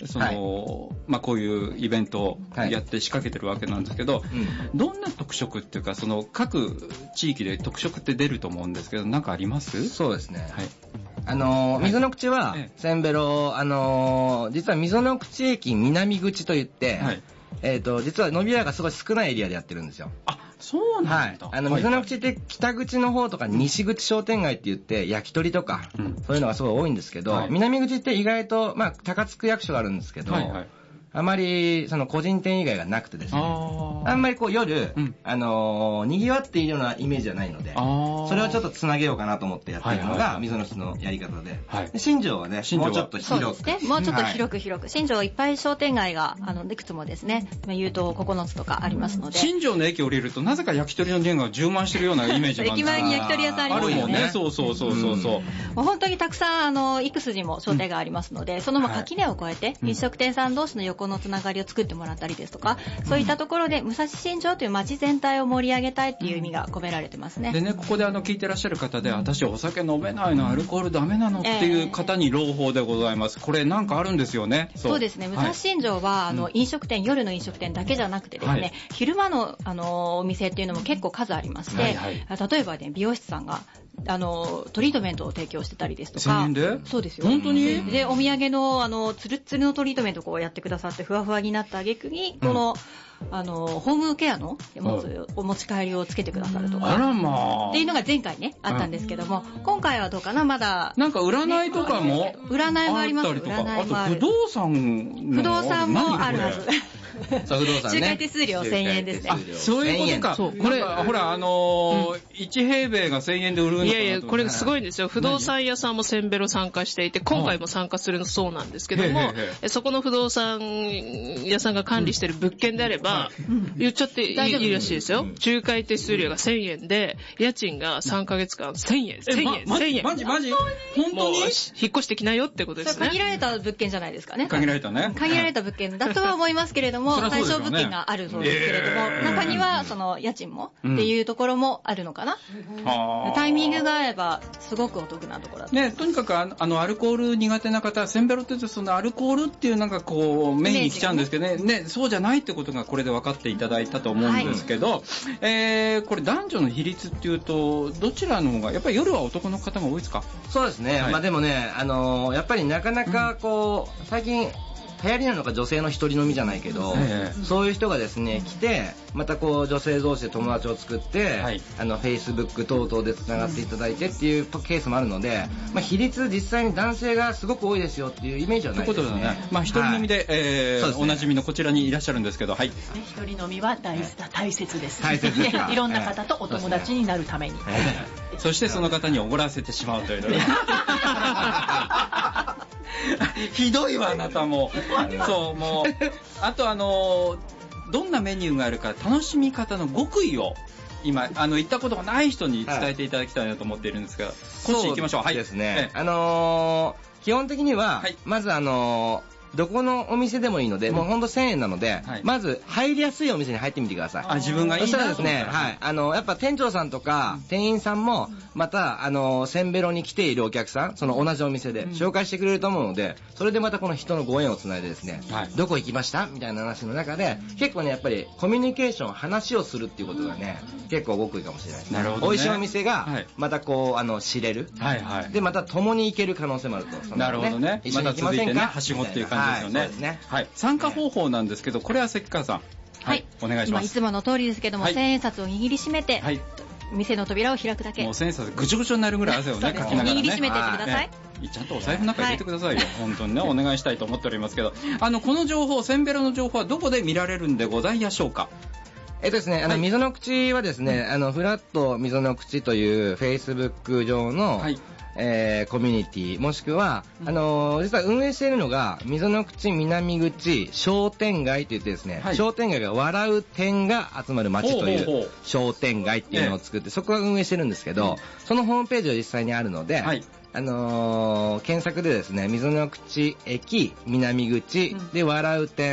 [SPEAKER 1] その、はい、まあこういうイベントをやって仕掛けてるわけなんですけど、はいうん、どんな特色っていうか、その各地域で特色って出ると思うんですけど、何かあります？
[SPEAKER 5] そうですね。はい。あのー、溝の口は、せんべろ、あのー、実は溝の口駅南口といって、はい、えっと、実は飲み屋がすごい少ないエリアでやってるんですよ。
[SPEAKER 1] あ、そうなんだ。
[SPEAKER 5] はい。あの、溝の口って北口の方とか西口商店街って言って、焼き鳥とか、うん、そういうのがすごい多いんですけど、はい、南口って意外と、まあ、高津区役所があるんですけど、はいはい、あまり、その個人店以外がなくてですね、あ, あんまりこう夜、うん、あのー、賑わっているようなイメージじゃないので、それをちょっとつなげようかなと思ってやってるのが、溝の口のやり方で、はい、で新庄はね、もうちょっと広く。
[SPEAKER 6] そうですね、もうちょっと広く広く。新庄いっぱい商店街が、あの、いくつもですね、言うとここのつとかありますので。
[SPEAKER 1] 新庄の駅降りると、なぜか焼き鳥の店が充満してるようなイメージがあるんです。
[SPEAKER 6] 駅前に焼き鳥屋さんありますよね。
[SPEAKER 1] あるもんね、そうそうそうそうそう。うん、
[SPEAKER 6] もう本当にたくさん、あの、いくつにも商店街ありますので、うん、そのま垣根を越えて、飲食店さん同士の横のつながりを作ってもらったりですとか、そういったところで武蔵新庄という街全体を盛り上げたいっていう意味が込められてますね。
[SPEAKER 1] でね、ここであの聞いてらっしゃる方で、私お酒飲めないの、アルコールダメなのっていう方に朗報でございます。これなんかあるんですよね。
[SPEAKER 6] そう、そうですね。武蔵新庄は、はい、あの飲食店、夜の飲食店だけじゃなくてですね、はい、昼間のあのお店っていうのも結構数ありまして、はいはい、例えばね、美容師さんがあのトリートメントを提供してたりですとか。
[SPEAKER 1] せんえんで？
[SPEAKER 6] そうですよ。
[SPEAKER 1] 本当に？
[SPEAKER 6] で、でお土産のあのツルッツルのトリートメントをこうやってくださって、ふわふわになった挙句に、この、うん、あのホームケアの持つお持ち帰りをつけてくださるとか。
[SPEAKER 1] あらまあ。
[SPEAKER 6] っていうのが前回ねあったんですけども、うん、今回はどうかな、まだ。
[SPEAKER 1] なんか占いとかも、ね、
[SPEAKER 6] 占いもあります。
[SPEAKER 1] 占いもある。あと不動産
[SPEAKER 6] の。不動産もあるはず。
[SPEAKER 5] そう、不動産ね。
[SPEAKER 6] 仲介手数料せんえんですね。あ、
[SPEAKER 1] そういうことか。そう、これ、ほら、あのー、いち平米がせんえんで売るのかな。
[SPEAKER 3] いやいや、これすごいんですよ。不動産屋さんもせんべろ参加していて、今回も参加するそうなんですけども、そこの不動産屋さんが管理してる物件であれば、うん、言っちゃっていいらしいですよ。仲介手数料がせんえんで、家賃がさんかげつかんせんえん、せんえん、せんえん。
[SPEAKER 1] マジマジ本当に引っ越
[SPEAKER 3] してきなよってことですね。
[SPEAKER 6] 限られた物件じゃないですかね。
[SPEAKER 1] 限られたね。
[SPEAKER 6] 限られた物件だとは思いますけれども、対象物件があるそうですけれども、えー、中にはその家賃もっていうところもあるのかな、うん、タイミングが合えばすごくお得なところだと、
[SPEAKER 1] ね、とにかくあのアルコール苦手な方、せんべろってそのアルコールっていうなんかこう目に来ちゃうんですけどね、ね、そうじゃないってことがこれで分かっていただいたと思うんですけど、はい、えー、これ男女の比率っていうとどちらの方がやっぱり夜は男の方が多いですか？
[SPEAKER 5] そうですね、はい、まあでもね、あのー、やっぱりなかなかこう、うん、最近流行りなのか女性の一人飲みじゃないけど、えー、そういう人がですね来て、またこう女性同士で友達を作って、はい、あの Facebook 等々でつながっていただいてっていうケースもあるので、まあ、比率実際に男性がすごく多いですよっていうイメージはないですね。ということだね。
[SPEAKER 1] まあ、一人飲みで、はい、えー、おなじみのこちらにいらっしゃるんですけど、はい。
[SPEAKER 13] 一人飲みは大大切です。
[SPEAKER 5] 大切ですか。
[SPEAKER 13] いろんな方とお友達になるために。はい、
[SPEAKER 1] そしてその方におごらせてしまうというのがひどいわ、あなたも。そう、もう。あと、あの、どんなメニューがあるか、楽しみ方の極意を、今、あの、行ったことがない人に伝えていただきたいなと思っているんですが、はい、今週行きましょう。
[SPEAKER 5] はい。ですね。あのー、基本的には、はい、まずあのー、どこのお店でもいいので、うん、もうほんとせんえんなので、はい、まず入りやすいお店に入ってみてください。
[SPEAKER 1] あ、自分がいいな。
[SPEAKER 5] そしたらですね、はい、あの、やっぱ店長さんとか、うん、店員さんも、また、あの、せんべろに来ているお客さん、その同じお店で紹介してくれると思うので、それでまたこの人のご縁をつないでですね、はい、どこ行きましたみたいな話の中で、結構ね、やっぱりコミュニケーション、話をするっていうことがね、結構極意かもしれないですね。なるほどね。美味しいお店が、またこう、あの、知れる。はいはい。で、また共に行ける可能性もあると。
[SPEAKER 1] ね、なるほどね。
[SPEAKER 5] 一緒に行きませんか、
[SPEAKER 1] また続いてね、はしごっていう感じですよね。はい、そうですね。はい、参加方法なんですけど、これは関川さん、はい、はい、お願いします。
[SPEAKER 6] 今いつもの通りですけども、はい、千円札を握りしめて、はい、店の扉を開くだけ。
[SPEAKER 1] もう千円札ぐちょぐちょになるぐらい汗をね、かきながらね。
[SPEAKER 6] 握りしめていってください。
[SPEAKER 1] ね、ちゃんとお財布の中に入れてくださいよ、はい、本当にね、お願いしたいと思っておりますけど、あのこの情報、せんべろの情報はどこで見られるんでございましょうか？
[SPEAKER 5] えっとですね、あの、溝の口はですね、あの、フラット溝の口という Facebook 上の、はい、えー、コミュニティもしくは、うん、あのー、実は運営しているのが溝の口南口商店街といってですね、はい、商店街が笑う店が集まる街という商店街っていうのを作って、そこが運営してるんですけど、うん、そのホームページが実際にあるので、はい、あのー、検索でですね、溝の口駅南口で笑う店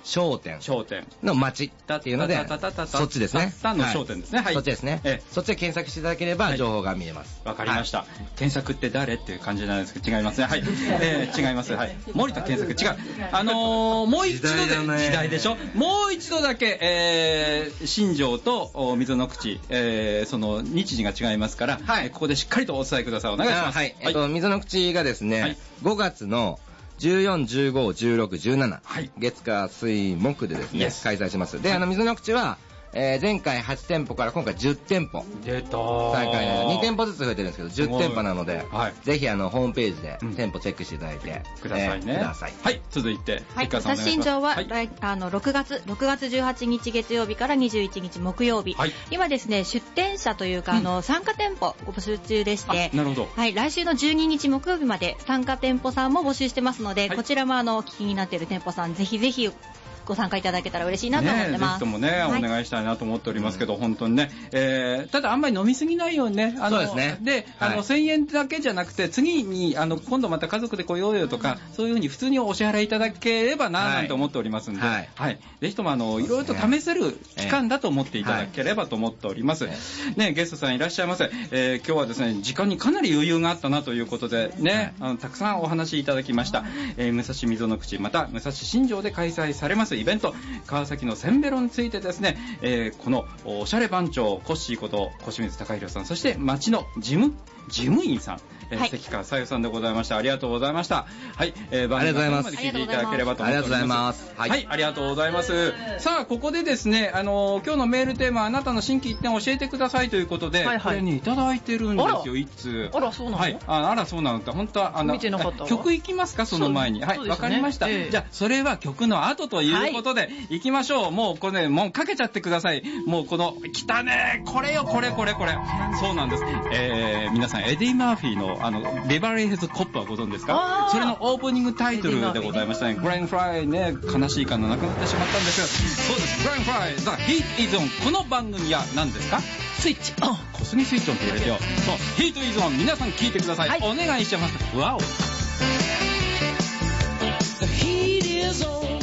[SPEAKER 5] 商店
[SPEAKER 1] 商店
[SPEAKER 5] の町っていうので、そっちですね。
[SPEAKER 1] たの商店ですね。はい。
[SPEAKER 5] そっちですね。ええ、そっちで検索していただければ情報が見えます。
[SPEAKER 1] わかりました。検索って誰っていう感じなんですけど、違いますね。はい。えー、違います。はい。森田検索違う。あのー、もう一度で、時代でしょ。もう一度だけ、えー、新庄と水の口、えー、その日時が違いますから、はい、ここでしっかりとお伝えください。お願いします。
[SPEAKER 5] はい。えっと、水の口がですね、はい、ごがつのじゅうよん、じゅうご、じゅうろく、じゅうなな、はい、月火水木でですね、yes. 開催します。で、はい、あの水の口は、えー、前回はちてんぽから今回じゅってんぽ。
[SPEAKER 1] 出た
[SPEAKER 5] 再開なのでにてんぽずつ増えてるんですけど、じゅってんぽなので、はい、ぜひあの、ホームページで店舗チェックしていただいて、
[SPEAKER 1] うん、くださいね。
[SPEAKER 5] ください。
[SPEAKER 1] はい、続いて、
[SPEAKER 6] はい、新庄は、はい、あの、ろくがつ、ろくがつじゅうはちにち月曜日からにじゅういちにち木曜日。はい、今ですね、出店者というか、うん、あの、参加店舗ご募集中でして、
[SPEAKER 1] なるほど。
[SPEAKER 6] はい、来週のじゅうににち木曜日まで参加店舗さんも募集してますので、はい、こちらもあの、お聞きになっている店舗さん、ぜひぜひ、ご参加いただけたら嬉しいなと思ってます。
[SPEAKER 1] ね、ぜひともね、はい、お願いしたいなと思っておりますけど、本当にね、えー、ただあんまり飲みすぎないようにね、あの、
[SPEAKER 5] そうですね。
[SPEAKER 1] で、あの、はい、せんえんだけじゃなくて、次に、あの、今度また家族で来ようよとか、うん、そういうふうに普通にお支払いいただければな、なんて思っておりますんで、はい。はい。ぜひとも、あの、いろいろと試せる期間だと思っていただければと思っております。はい、ね、ゲストさんいらっしゃいませ。えー、今日はですね、時間にかなり余裕があったなということで、ね、はい、あの、たくさんお話いただきました。えー、武蔵溝の口、また、武蔵新庄で開催されますイベント、川崎のせんべろについてですね、えー、このおしゃれ番長コッシーこと小清水貴弘さん、そして町の事務事務員さん、えーはい、関川さゆさんでございました。ありがとうございました。はい、えー、番組まで聞いていただければと思っております。
[SPEAKER 5] ありがとうございます。
[SPEAKER 1] はい、はい、ありがとうございます。さあ、ここでですね、あのー、今日のメールテーマ、あなたの心機一転を教えてくださいということで、はいはい、これにいただいてるんですよ、いつ。
[SPEAKER 3] あら、そうなの？
[SPEAKER 1] はい、ああら、そうなのって、本当は、あの、
[SPEAKER 3] 見てなかったわ。
[SPEAKER 1] 曲いきますか、その前に。はい、わ、ね、かりました、えー。じゃあ、それは曲の後ということで、いきましょう。はい、もう、これね、もうかけちゃってください。もう、この、来たね、これよ、これ、これ、これ。そうなんです。えー、皆さん、エディ・マーフィーの、あの、リバレーズ・コップはご存知ですか？それのオープニングタイトルでございましたね。グランフライね、悲しいかな、亡くなってしまったんですが、そうです、グランフライ、The Heat is on。この番組は何ですか？スイッチオン。小杉スイッチオンって言われてよ。そう、Heat is on。皆さん聞いてください。はい、お願いします。わお。The heat is on。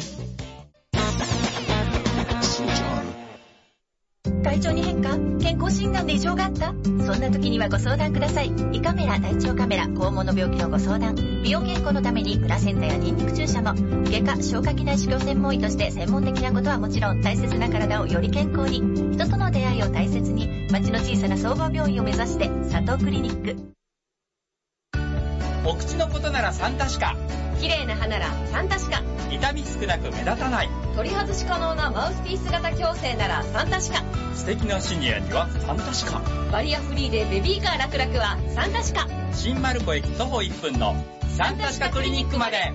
[SPEAKER 10] 体調に変化？健康診断で異常があった？そんな時にはご相談ください。胃カメラ、大腸カメラ、肛門の病気のご相談、美容健康のためにプラセンタやニンニク注射も、外科、消化器内視鏡専門医として専門的なことはもちろん、大切な体をより健康に、人との出会いを大切に、町の小さな総合病院を目指して、佐藤クリニック。
[SPEAKER 1] お口のことならサンタシカ、
[SPEAKER 9] 綺麗な歯ならサンタシカ、
[SPEAKER 1] 痛み少なく目立たない、
[SPEAKER 9] 取り外し可能なマウスピース型矯正ならサンタシカ、
[SPEAKER 1] 素敵なシニアにはサンタシカ、
[SPEAKER 9] バリアフリーでベビーカー楽々はサンタシカ、
[SPEAKER 1] 新丸子駅徒歩いっぷんのサンタシカクリニックまで。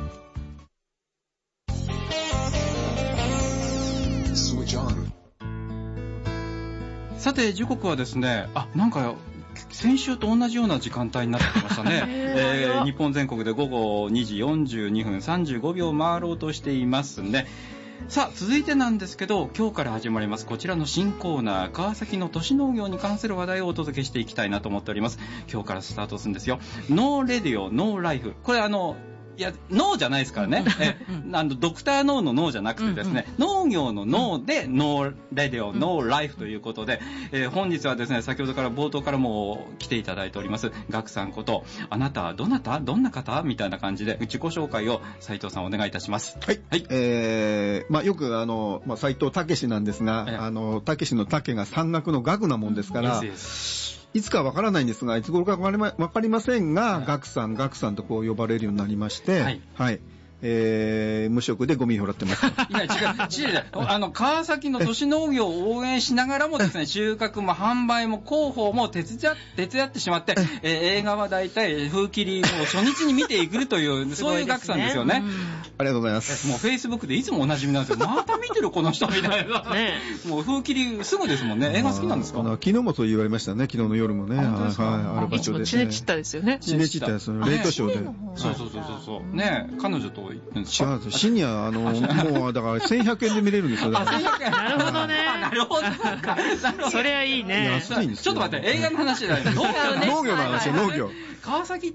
[SPEAKER 1] さて、時刻はですね、あ、なんか先週と同じような時間帯になってきましたね。えー、日本全国で午後にじよんじゅうにふんさんじゅうごびょう回ろうとしていますね。さあ、続いてなんですけど、今日から始まりますこちらの新コーナー、川崎の都市農業に関する話題をお届けしていきたいなと思っております。今日からスタートするんですよ。ノーレディオノーライフ。これあのいや、脳じゃないですからね。え、あの、ドクター脳の脳じゃなくてですね、うんうん、農業の脳でノーレディオ、ノーライフということで、えー、本日はですね、先ほどから冒頭からも来ていただいております、ガクさんこと、あなたはどなたどんな方みたいな感じで、自己紹介を斉藤さんお願いいたします。
[SPEAKER 4] はい。はい。えー、まあ、よくあの、まあ、斉藤武なんですが、えー、あの、武の武が山岳の岳なもんですから、うん、いつかわからないんですが、いつ頃かわかりませんが、ガクさん、ガクさんとこう呼ばれるようになりまして、はい。はい。えー、無職でゴミを払ってます。い
[SPEAKER 1] や、違う、違う、あの、川崎の都市農業を応援しながらもですね、収穫も販売も広報も手伝っ、手伝ってしまって、えー、映画は大体、風切りを初日に見ていくという、そういう額さんですよね。うん、
[SPEAKER 4] ありがとうございます。
[SPEAKER 1] もう、フェイスブックでいつもおなじみなんですよ。また見てる、この人みたいな。ね、もう、風切りすぐですもんね。映画好きなんですか？
[SPEAKER 4] 昨日もそう言われましたね、昨日の夜もね。はい、
[SPEAKER 3] ある場所で。チネチッタですよね。
[SPEAKER 4] チネチッタですよね。レイトショーで。
[SPEAKER 1] そうそうそうそう。ね、彼女と行くんですか？
[SPEAKER 4] 違うんですよ。シニア、あの、もう、だからせんひゃくえんで見れるんですよ。
[SPEAKER 1] あ、せんひゃくえん。
[SPEAKER 3] なるほどね。
[SPEAKER 1] なるほど。
[SPEAKER 3] それはいいね。
[SPEAKER 4] 安いんです
[SPEAKER 1] よ。ちょっと待って、映画の話だよ。
[SPEAKER 4] 農業の話よ、農業。
[SPEAKER 1] 川崎って、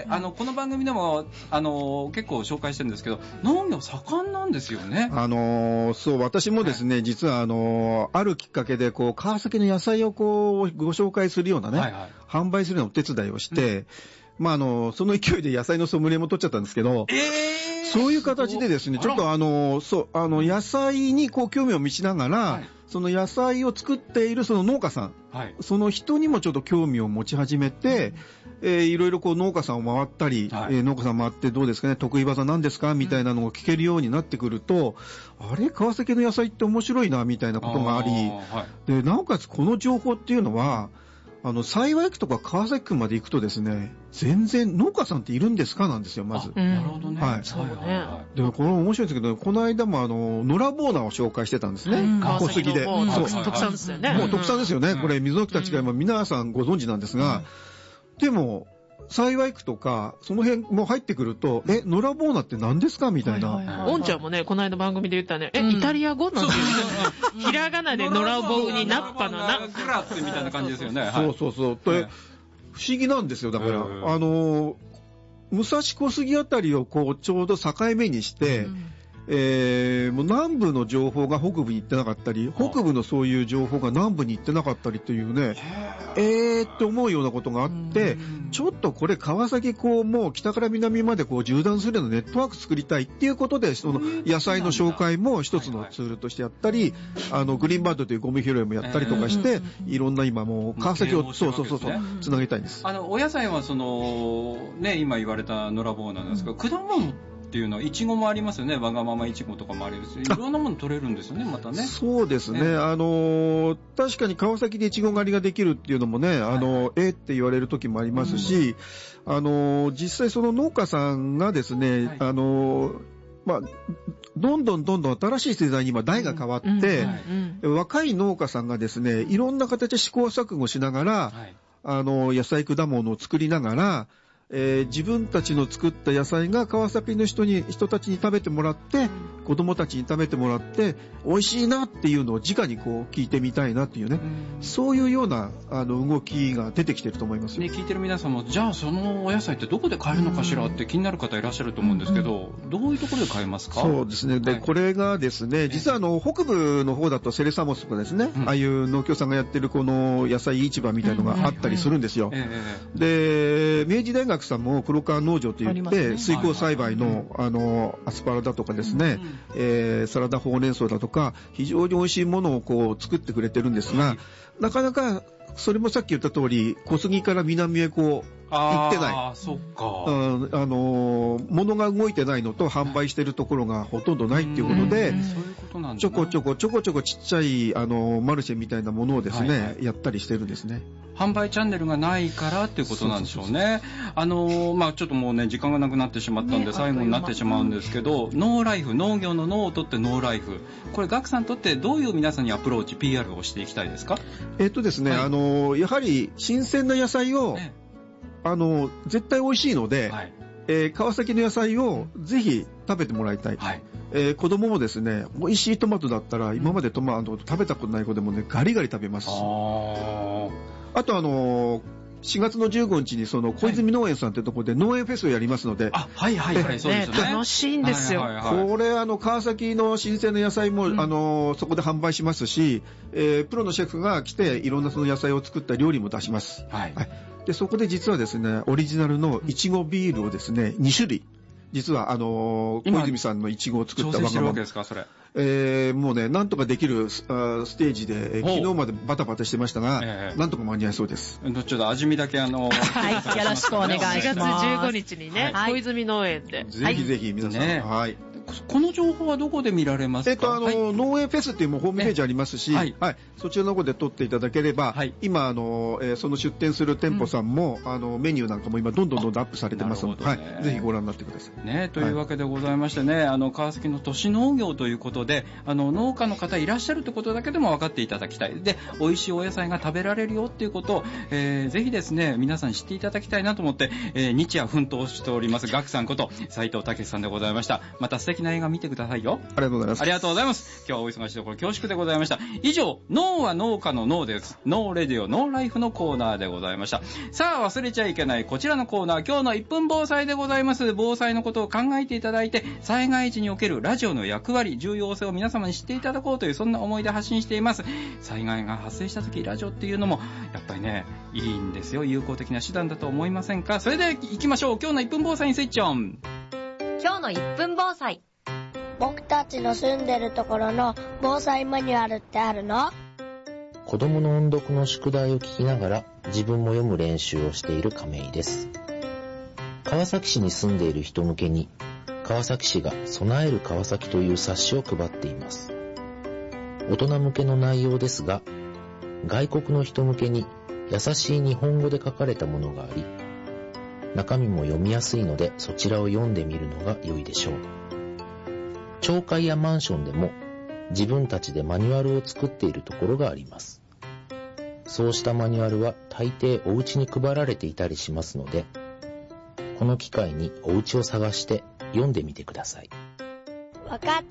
[SPEAKER 1] あの、この番組でも、あの、結構紹介してるんですけど、農業盛んなんですよね。
[SPEAKER 4] あの、そう、私もですね、はい、実は、あの、あるきっかけで、こう、川崎の野菜をこう、ご紹介するようなね、はいはい、販売するようなお手伝いをして、うん、まあ、あの、その勢いで野菜のソムリエも取っちゃったんですけど、えー、そういう形でですね、ちょっとあの、そう、あの、野菜にこう、興味を満ちながら、はい、その野菜を作っているその農家さん、はい、その人にもちょっと興味を持ち始めて、うん、えー、いろいろこう農家さんを回ったり、はい、えー、農家さん回ってどうですかね、得意技なんですかみたいなのを聞けるようになってくると、うん、あれ、川崎の野菜って面白いな、みたいなことがあり、はい、で、なおかつこの情報っていうのは、あの、幸区とか川崎区まで行くとですね、全然農家さんっているんですかなんですよ、まず。
[SPEAKER 1] なるほどね。
[SPEAKER 3] はい。そうね。
[SPEAKER 4] で、これ面白いですけど、この間もあの、野良ボーナーを紹介してたんですね。小杉で。
[SPEAKER 3] そう。特産ですよね。
[SPEAKER 4] もう特産ですよね。これ、水の木たちが今皆さんご存知なんですが、でも、幸区とか、その辺も入ってくると、え、野良ボーナって何ですかみたいな。
[SPEAKER 3] おんちゃんもね、この間番組で言ったね、え、イタリア語なんていうひらがなで野良ボーになっぱなな。
[SPEAKER 1] グラってみたいな感じですよね。
[SPEAKER 4] そうそうそう。で、不思議なんですよ、だから。あの、武蔵小杉あたりをこう、ちょうど境目にして、えー、もう南部の情報が北部に行ってなかったり、北部のそういう情報が南部に行ってなかったりというね、えーって思うようなことがあって、ちょっとこれ川崎こうもう北から南までこう縦断するようなネットワーク作りたいっていうことで、その野菜の紹介も一つのツールとしてやったり、あのグリーンバッドというゴミ拾いもやったりとかして、いろんな今もう川崎をそうそうそうそうつなげたいんです。
[SPEAKER 1] あのお野菜はそのね今言われた野良ボーなんですけど、果物っていうのはイチゴもありますよね。わがままイチゴとかもありますし、いろんなもの取れるんですよね、またね。
[SPEAKER 4] そうですね。ね、あの確かに川崎でイチゴ狩りができるっていうのもね、あの、はい、えって言われる時もありますし、うん、あの実際その農家さんがですね、はい、あのまあ、どんどんどんどん新しい世代に今代が変わって、うんうんはい、若い農家さんがですね、いろんな形で試行錯誤しながら、はい、あの野菜果物を作りながら、えー、自分たちの作った野菜が川崎の人に、人たちに食べてもらって、子供たちに食べてもらって、美味しいなっていうのを直にこう聞いてみたいなっていうね、うん、そういうようなあの動きが出てきてると思いますよ。
[SPEAKER 1] ね、聞いてる皆さんも、じゃあそのお野菜ってどこで買えるのかしらって気になる方いらっしゃると思うんですけど、うん、どういうところで買えますか？
[SPEAKER 4] そうですね。で、はい、これがですね、実はあの、北部の方だとセレサモスとかですね、うん、ああいう農協さんがやってるこの野菜市場みたいのがあったりするんですよ。で、明治大学さんも黒川農場といって、ね、水耕栽培の、あの、アスパラだとかですね、うん、えー、サラダほうれん草だとか、非常に美味しいものをこう作ってくれてるんですが、はい、なかなか、それもさっき言った通り、小杉から南へこう、行ってない。
[SPEAKER 1] ああ、そっか。
[SPEAKER 4] あの、物が動いてないのと販売してるところがほとんどないっていうことで、ちょこちょこちょこちょこちっちゃい、あの、マルシェみたいなものをですね、はいはい、やったりしてるんですね。
[SPEAKER 1] 販売チャンネルがないからっていうことなんでしょうね。あの、まあちょっともうね、時間がなくなってしまったんで、ね、最後になってしまうんですけど、ノーライフ、農業の農をとってノーライフ。これ、ガクさんにとってどういう皆さんにアプローチ、ピーアール をしていきたいですか？
[SPEAKER 4] えっとですね、はい、あの、やはり新鮮な野菜を、ね、あの、絶対美味しいので、はい、えー、川崎の野菜をぜひ食べてもらいたい。はい、えー、子供もですね、美味しいトマトだったら、今までトマト食べたことない子でもね、ガリガリ食べますし。あ, あとあのー、しがつのじゅうごにちにその小泉農園さんってところで農園フェスをやりますので、
[SPEAKER 1] あ、はいはいはい、そうですよね。
[SPEAKER 3] 楽しいんですよ。
[SPEAKER 4] はいはいはい、これあの川崎の新鮮な野菜も、うん、あのそこで販売しますし、えー、プロのシェフが来ていろんなその野菜を作った料理も出します。はい。はい、でそこで実はですね、オリジナルのいちごビールをですね、にしゅるい。実はあの小泉さんのいちごを作ったわがまま。
[SPEAKER 1] ですかそれ。
[SPEAKER 4] えー、もうね、なんとかできるステージで、昨日までバタバタしてましたが、えー、なんとか間に合いそうです。
[SPEAKER 1] ちょっと味見だけあの、
[SPEAKER 2] はい、よろしくお願いします。
[SPEAKER 3] しがつじゅうごにちにね、はい、小泉農園で。
[SPEAKER 4] ぜひぜひ皆さん、ね、はい。
[SPEAKER 1] この情報はどこで見られますか？
[SPEAKER 4] えっと、あの、はい、農園フェスっていうもホームページありますし、はい、はい、そちらの方で撮っていただければ、はい、今、あの、えー、その出店する店舗さんも、うん、あの、メニューなんかも今、どんどんどんどんアップされてますので、ね、はい、ぜひご覧になってください。
[SPEAKER 1] ね、というわけでございましてね、はい、あの、川崎の都市農業ということで、あの、農家の方いらっしゃるということだけでも分かっていただきたい。で、美味しいお野菜が食べられるよっていうことを、えー、ぜひですね、皆さん知っていただきたいなと思って、えー、日夜奮闘しております、ガクさんこと斉藤武さんでございました。また素敵な映画見てくださいよ。
[SPEAKER 4] ありがとうございます。
[SPEAKER 1] ありがとうございます。今日はお忙しいところ恐縮でございました。以上、農は農家の農です。ノーレディオノーライフのコーナーでございました。さあ、忘れちゃいけないこちらのコーナー、今日のいっぷん防災でございます。防災のことを考えていただいて、災害時におけるラジオの役割、重要性を皆様に知っていただこうという、そんな思いで発信しています。災害が発生した時、ラジオっていうのもやっぱりね、いいんですよ。有効的な手段だと思いませんか？それで行きましょう。今日のいっぷん防災にスイッチオン。
[SPEAKER 14] 今日のいっぷん防災。
[SPEAKER 15] 僕たちの住んでるところの防災マニュアルってあるの？
[SPEAKER 16] 子供の音読の宿題を聞きながら自分も読む練習をしている亀井です。川崎市に住んでいる人向けに川崎市が備える川崎という冊子を配っています。大人向けの内容ですが、外国の人向けに優しい日本語で書かれたものがあり、中身も読みやすいのでそちらを読んでみるのが良いでしょう。町会やマンションでも自分たちでマニュアルを作っているところがあります。そうしたマニュアルは大抵お家に配られていたりしますので、この機会にお家を探して読んでみてください。
[SPEAKER 15] わかった。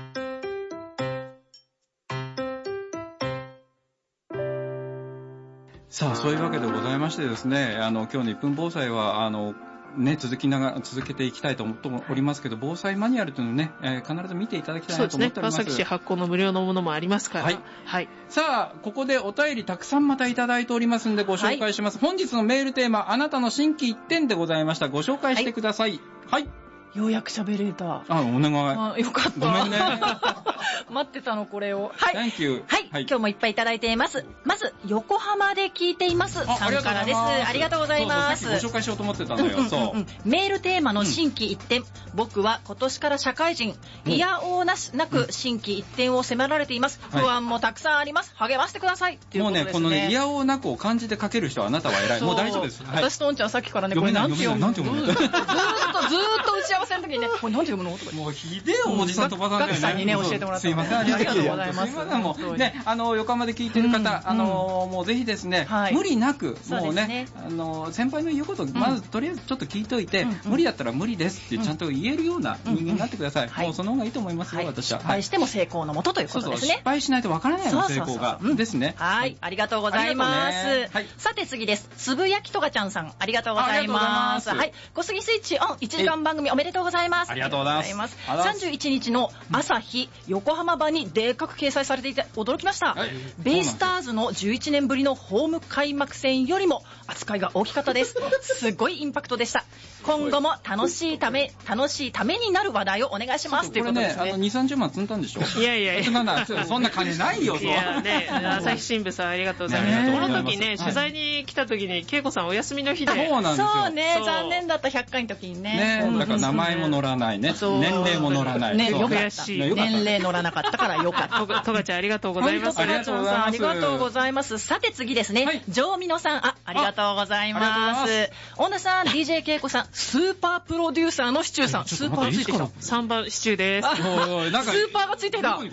[SPEAKER 1] さあ、そういうわけでございましてですね、あの、今日のいっぷん防災は、あの、ね、続きながら、続けていきたいと思っておりますけど、防災マニュアルというのをね、えー、必ず見ていただきたいなと思っております。
[SPEAKER 3] そうですね。川崎市発行の無料のものもありますから。
[SPEAKER 1] はい。はい。さあ、ここでお便りたくさんまたいただいておりますんでご紹介します。はい、本日のメールテーマ、あなたの心機一転でございました。ご紹介してください。はい。はい、
[SPEAKER 13] ようやく喋れた。
[SPEAKER 1] あ、お願い。
[SPEAKER 13] あ、よかった。
[SPEAKER 1] ごめんね。
[SPEAKER 13] 待ってたの、これを。
[SPEAKER 2] はい。
[SPEAKER 1] Thank you。
[SPEAKER 2] はい。はい、今日もいっぱいいただいています。まず、横浜で聞いています。さんからです。ありがとうございます。
[SPEAKER 1] そうそう、ご紹介しようと思ってたのよ。うんうんうん、そう。
[SPEAKER 2] メールテーマの心機一転。うん、僕は今年から社会人、いやおうなしなく心機一転を迫られています。うん、不安もたくさんあります。励ましてください。っていうことですね。
[SPEAKER 1] もうね、このね、いやおうなくを漢字で書ける人はあなたは偉い。もう大丈夫です。
[SPEAKER 13] はい、私とおんちゃんさっきからね、これなんて読むの？ずーっと、ずーっと打ち合わせの時にね、これなんて読むの？とか。
[SPEAKER 1] もうひでえおじさんとばさんだよね。
[SPEAKER 13] ガクさんにね、教えてもらった。
[SPEAKER 1] すいません。ありがとうございます。すいません。もうね、あの、横浜で聞いてる方、あの、もうぜひですね、無理なく、もうね、あの、先輩の言うことを、まずとりあえずちょっと聞いといて、無理だったら無理ですってちゃんと言えるような人間になってください。もうその方がいいと思いますよ、私は。
[SPEAKER 2] 失敗しても成功のもとということですね。
[SPEAKER 1] 失敗しないとわからないの、成功が。ですね。
[SPEAKER 2] はい、ありがとうございます。さて次です。つぶやきとがちゃんさん、ありがとうございます。はい、小杉スイッチオン、いちじかん番組おめでとうございます。
[SPEAKER 1] ありがとうございます。
[SPEAKER 2] さんじゅういちにちの朝日横浜版にでっかく掲載されていて驚きました。はい、ベイスターズのじゅういちねんぶりのホーム開幕戦よりも扱いが大きかったです。すごいインパクトでした。今後も楽しいため楽しいためになる話題をお願いしますということですね。
[SPEAKER 1] あのに、さんじゅうまん積んだんでしょ。
[SPEAKER 3] いやいやいや。
[SPEAKER 1] そんな金ないよ。
[SPEAKER 3] いやね、朝日新聞さんありがとうございます。この時ね、取材に来た時に恵子さんお休みの日で。
[SPEAKER 1] そうなんですよ。
[SPEAKER 2] そうね、残念だったひゃっかいの時にね。
[SPEAKER 1] ね、だから名前も載らないね。年齢も載らない。
[SPEAKER 2] ね、よかった。年齢載らなかったからよかった。
[SPEAKER 3] とがちゃんありがとうございます。
[SPEAKER 2] ありがとうございます。ありがとうございます。さて次ですね。ジョーミノさん、あ、ありがとうございます。恩田さん、ディージェー 恵子さん、スーパープロデューサーのシチューさん。スーパーがついてきた。
[SPEAKER 3] さんばんシチューです。ス
[SPEAKER 2] ーパーがついてきた。はい、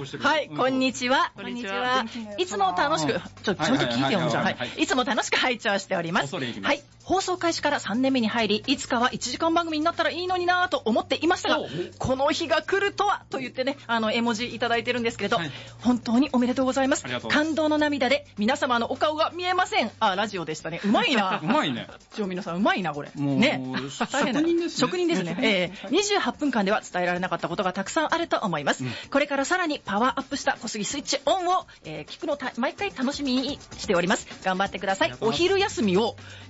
[SPEAKER 2] こんにちは。こんにちは。いつも楽しく、ちょ、ちょっと聞いてよ、じゃあ。いつも楽しく拝聴しております。はい。放送開始からさんねんめに入り、いつかはいちじかん番組になったらいいのになぁと思っていましたが、この日が来るとはと言ってね、あの、絵文字いただいてるんですけれど、はい、本当におめでとうございます。感動の涙で皆様のお顔が見えません。あ、ラジオでしたね。うまいな。
[SPEAKER 1] うまいね。
[SPEAKER 2] ジョーミノさん、うまいな、これ。ね。
[SPEAKER 1] 職人ですね。
[SPEAKER 2] 職人ですね。えー、にじゅうはっぷんかんでは伝えられなかったことがたくさんあると思います。うん、これからさらにパワーアップした小杉スイッチオンを、えー、聞くのを毎回楽しみにしております。頑張ってください。お昼休みをにじから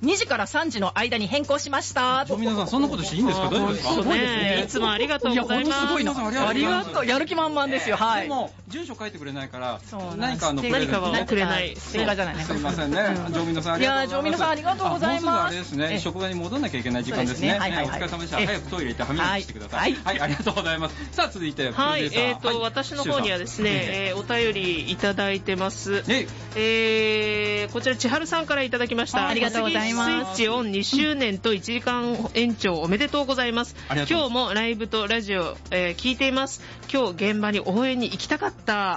[SPEAKER 2] さんじの間に変更しました。
[SPEAKER 1] 富野さん、そんなことしていいんですか？大丈夫ですか？
[SPEAKER 3] そうね。いつもありがとうございます。いや、
[SPEAKER 2] ほんとすごいな。ありがとう。やる気満々ですよ。はい。
[SPEAKER 1] でも、住所書いてくれないから、何かあの、
[SPEAKER 3] 何かはくれない。
[SPEAKER 2] ステッカーじゃないね。
[SPEAKER 1] すいませんね。ジョミノさんありがとうございます。いや、
[SPEAKER 2] ジョミノさんありがとうございます。
[SPEAKER 1] もうすぐあれですね、職場に戻んなきゃいけない時間ですね。はいはいはい。お疲れ様でした。早くトイレ行って歯磨きしてください。はい、ありがとうございます。さあ、続いて、
[SPEAKER 3] はい、えっと、私の方にはですね、お便りいただいてます。えー、こちら、千春さんからいただきました。
[SPEAKER 2] ありがとうございます。
[SPEAKER 3] スイッチオンにしゅうねんといちじかん延長おめでとうございます。今日もライブとラジオ、えー、聞いています。今日現場に応援に行きたかった。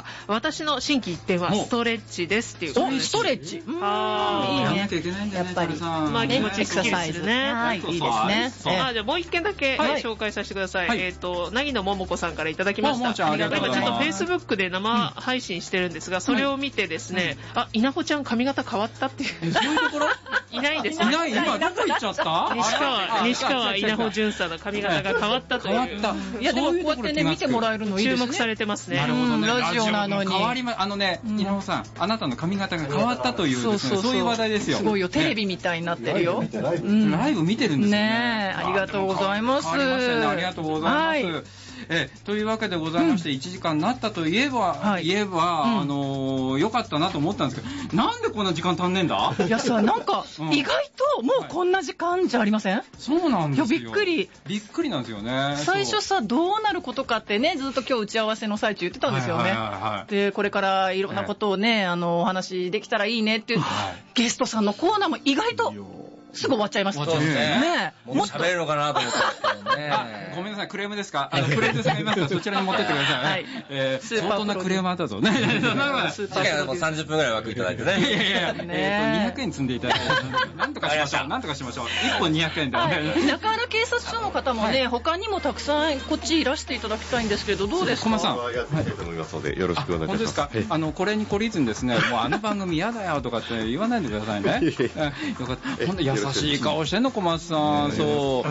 [SPEAKER 3] 私の心機一転はストレッチですっていうことです。
[SPEAKER 2] ストレッチ。
[SPEAKER 3] あ
[SPEAKER 2] あ、いいね。
[SPEAKER 3] やっぱり。まあ気持ちすっきりするね。
[SPEAKER 2] はい、いいですね。
[SPEAKER 3] あ、じゃあもう一件だけ紹介させてください。えっと、なぎのももこさんからいただきました。今ちょっと Facebook で生配信してるんですが、それを見てですね、あ、稲穂ちゃん髪型変わったっていう。
[SPEAKER 1] そういうところ
[SPEAKER 3] いないですね。
[SPEAKER 1] いない、今どこ行っちゃった
[SPEAKER 3] 西川、西川稲穂潤さんの髪型が変わったという。
[SPEAKER 1] 変わった。
[SPEAKER 2] いや、でもこうやってね、見てもらえるのいいですね。
[SPEAKER 3] 注目されてますね。
[SPEAKER 1] なるほどね。
[SPEAKER 2] ラジオなのに。
[SPEAKER 1] 変わりま、あのね、稲穂さん、あなたの髪型が変わったというですね、そういう話題ですよ。
[SPEAKER 2] すごいよ、テレビみたいになってるよ。
[SPEAKER 1] ライブ見てるんですね。
[SPEAKER 2] ねえ、ありがとうございます。
[SPEAKER 1] ありがとうございます。えというわけでございまして、いちじかんになったといえば、言えば、あの、良かったなと思ったんですけど、なんでこんな時間足んねえんだ？
[SPEAKER 2] いやさ、なんか、意外ともうこんな時間じゃありません？
[SPEAKER 1] そうなんですよ。
[SPEAKER 2] いや、びっくり。
[SPEAKER 1] びっくりなんですよね。
[SPEAKER 2] 最初さ、どうなることかってね、ずっと今日打ち合わせの最中言ってたんですよね。で、これからいろんなことをね、あの、お話できたらいいねっていう、ゲストさんのコーナーも意外と、すぐ終わっちゃいました。
[SPEAKER 5] そうですね。もっと喋れるのかなと思ったんですけどね。
[SPEAKER 1] ごめんなさい、クレームですか？あの、プロデューサーがいますから、そちらに持ってってください。はい。えー、相当なクレームあったぞ。ね。
[SPEAKER 5] 次回はもうさんじゅっぷんぐらい枠いただいてね。
[SPEAKER 1] いやいやいや、えっと、にひゃくえん積んでいただいて、なんとかしましょう。なんとかしましょう。いっぽんにひゃくえんで。
[SPEAKER 2] 中原警察署の方もね、他にもたくさんこっちいらしていただきたいんですけど、どうですか？
[SPEAKER 1] 駒さん。
[SPEAKER 7] やっていきたいと思いますので、よろしくお願いします。
[SPEAKER 1] 本当ですか？あの、これに懲りずにですね、もうあの番組嫌だよとかって言わないでくださいね。よかった。ほんと優しい顔してんの、小松さん。そう。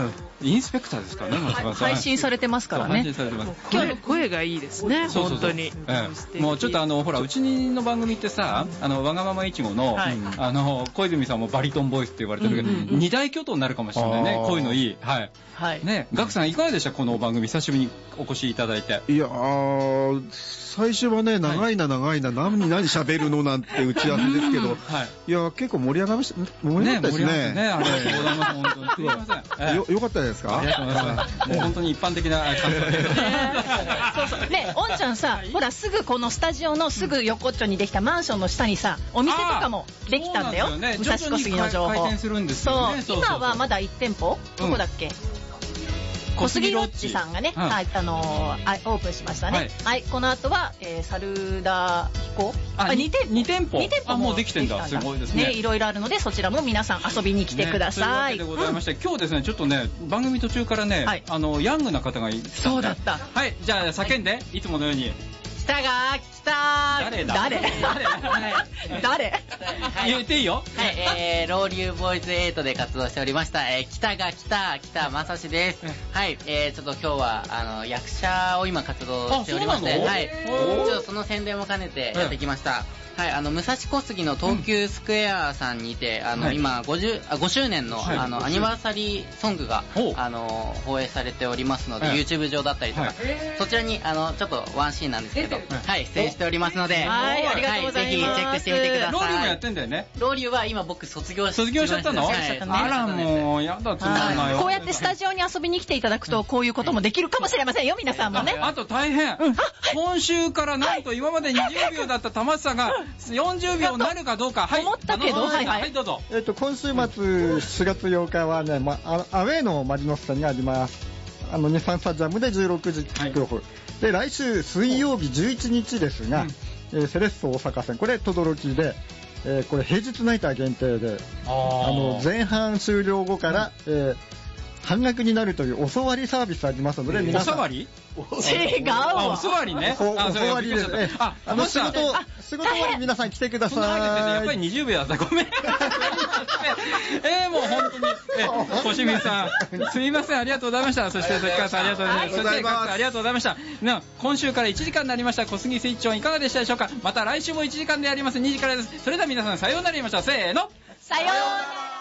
[SPEAKER 1] インスペクターですからね、松原さん。
[SPEAKER 2] 配信されてますからね。
[SPEAKER 1] 配信されてます。
[SPEAKER 3] 今日の声がいいですね、本当に。
[SPEAKER 1] もうちょっとあの、ほら、うちの番組ってさ、あの、わがままいちごの、あの、小泉さんもバリトンボイスって言われてるけど、二大巨頭になるかもしれないね。こういうのいい。はい。はい。ね、ガクさんいかがでした？この番組、久しぶりにお越しいただいて。
[SPEAKER 4] いやー、最初はね、長いな長いな、何何喋るのなんて打ち合わせですけど、いや、結構盛り上がりました、盛り上がったですね。
[SPEAKER 1] ね、ありがとうございます、本当に。すいません。
[SPEAKER 4] よ、よかったですか？
[SPEAKER 1] ありがとうございます。もう本当に一般的な感想です。
[SPEAKER 2] そうそう。ね、おんちゃんさ、ほら、すぐこのスタジオのすぐ横っちょにできたマンションの下にさ、お店とかもできたんだよ。武蔵小杉の情報。
[SPEAKER 1] 回転するんですよね。
[SPEAKER 2] そう。今はまだいち店舗？どこだっけ？小杉ロッチさんがね、はい、あのー、オープンしましたね。はい、はい、この後は、えー、サルダ彦
[SPEAKER 1] あ、に店舗。に店舗。
[SPEAKER 2] に店舗
[SPEAKER 1] もうできてんだ。すごいですね。
[SPEAKER 2] ね、いろいろあるので、そちらも皆さん遊びに来てください。
[SPEAKER 1] ね、というわけでございまして、うん、今日ですね、ちょっとね、番組途中からね、はい、あの、ヤングな方がいて。
[SPEAKER 2] そうだった。
[SPEAKER 1] はい、じゃあ叫んで、はい、いつものように。
[SPEAKER 2] 北が北
[SPEAKER 1] 誰だ
[SPEAKER 2] 誰誰
[SPEAKER 1] 言っていいよ。
[SPEAKER 17] はい、えー、ロウリューボーイズエイトで活動しておりました、えー、北が北北正史です。はい、えー、ちょっと今日はあの役者を今活動しておりまして、はい、ちょっとその宣伝も兼ねてやってきました。はい、あの武蔵小杉の東急スクエアさんにて、あの、はい、今ごじゅうあごしゅうねんの、はい、あのアニバーサリーソングがあの放映されておりますので、はい、YouTube 上だったりとか、はい、そちらにあのちょっとワンシーンなんですけど、はい、出演しておりますので、
[SPEAKER 2] はい、ありがとうございます。
[SPEAKER 17] ぜひチェックしてみてください。
[SPEAKER 1] ロウリュもやってんだよね。
[SPEAKER 17] ロウリュは今僕卒業し
[SPEAKER 1] 卒業しちゃったの？はい、あらもうやだつまんないよ。
[SPEAKER 2] こうやってスタジオに遊びに来ていただくとこういうこともできるかもしれませんよ、皆さんもね。
[SPEAKER 1] あと大変。今週からなんと今までにじゅうびょうだった玉瀬さんがよんじゅうびょうになるかどうか。はい。
[SPEAKER 2] 思ったけど、はい
[SPEAKER 1] はいどうぞ。
[SPEAKER 18] えっと今週末しがつようかはね、まあアウェーのマリノス戦があります。あの日産スタジアムでじゅうろくじキックオフ。はい、で来週水曜日じゅういちにちですが、うん、えー、セレッソ大阪戦これ轟で、えー、これ平日ナイター限定で、あの前半終了後から、うん、えー半額になるというおそわりサービスありますので、皆さん。
[SPEAKER 1] おそわり？
[SPEAKER 2] 違うわ。
[SPEAKER 1] おそわりね。
[SPEAKER 18] おそわりですね。あ、あの仕事、仕事終わり皆さん来てください。
[SPEAKER 1] やっぱりにじゅうびょうだった。ごめん。えー、もう本当に、え、小清水さん、すみません、ありがとうございました。そして、関川さん、ありがとうございました。そして、ありがとうございました。な、今週からいちじかんになりました、小杉スイッチオンいかがでしたでしょうか。また来週もいちじかんでやります、にじからです。それでは皆さん、さようなら言いましょう。せーの。
[SPEAKER 2] さようなら。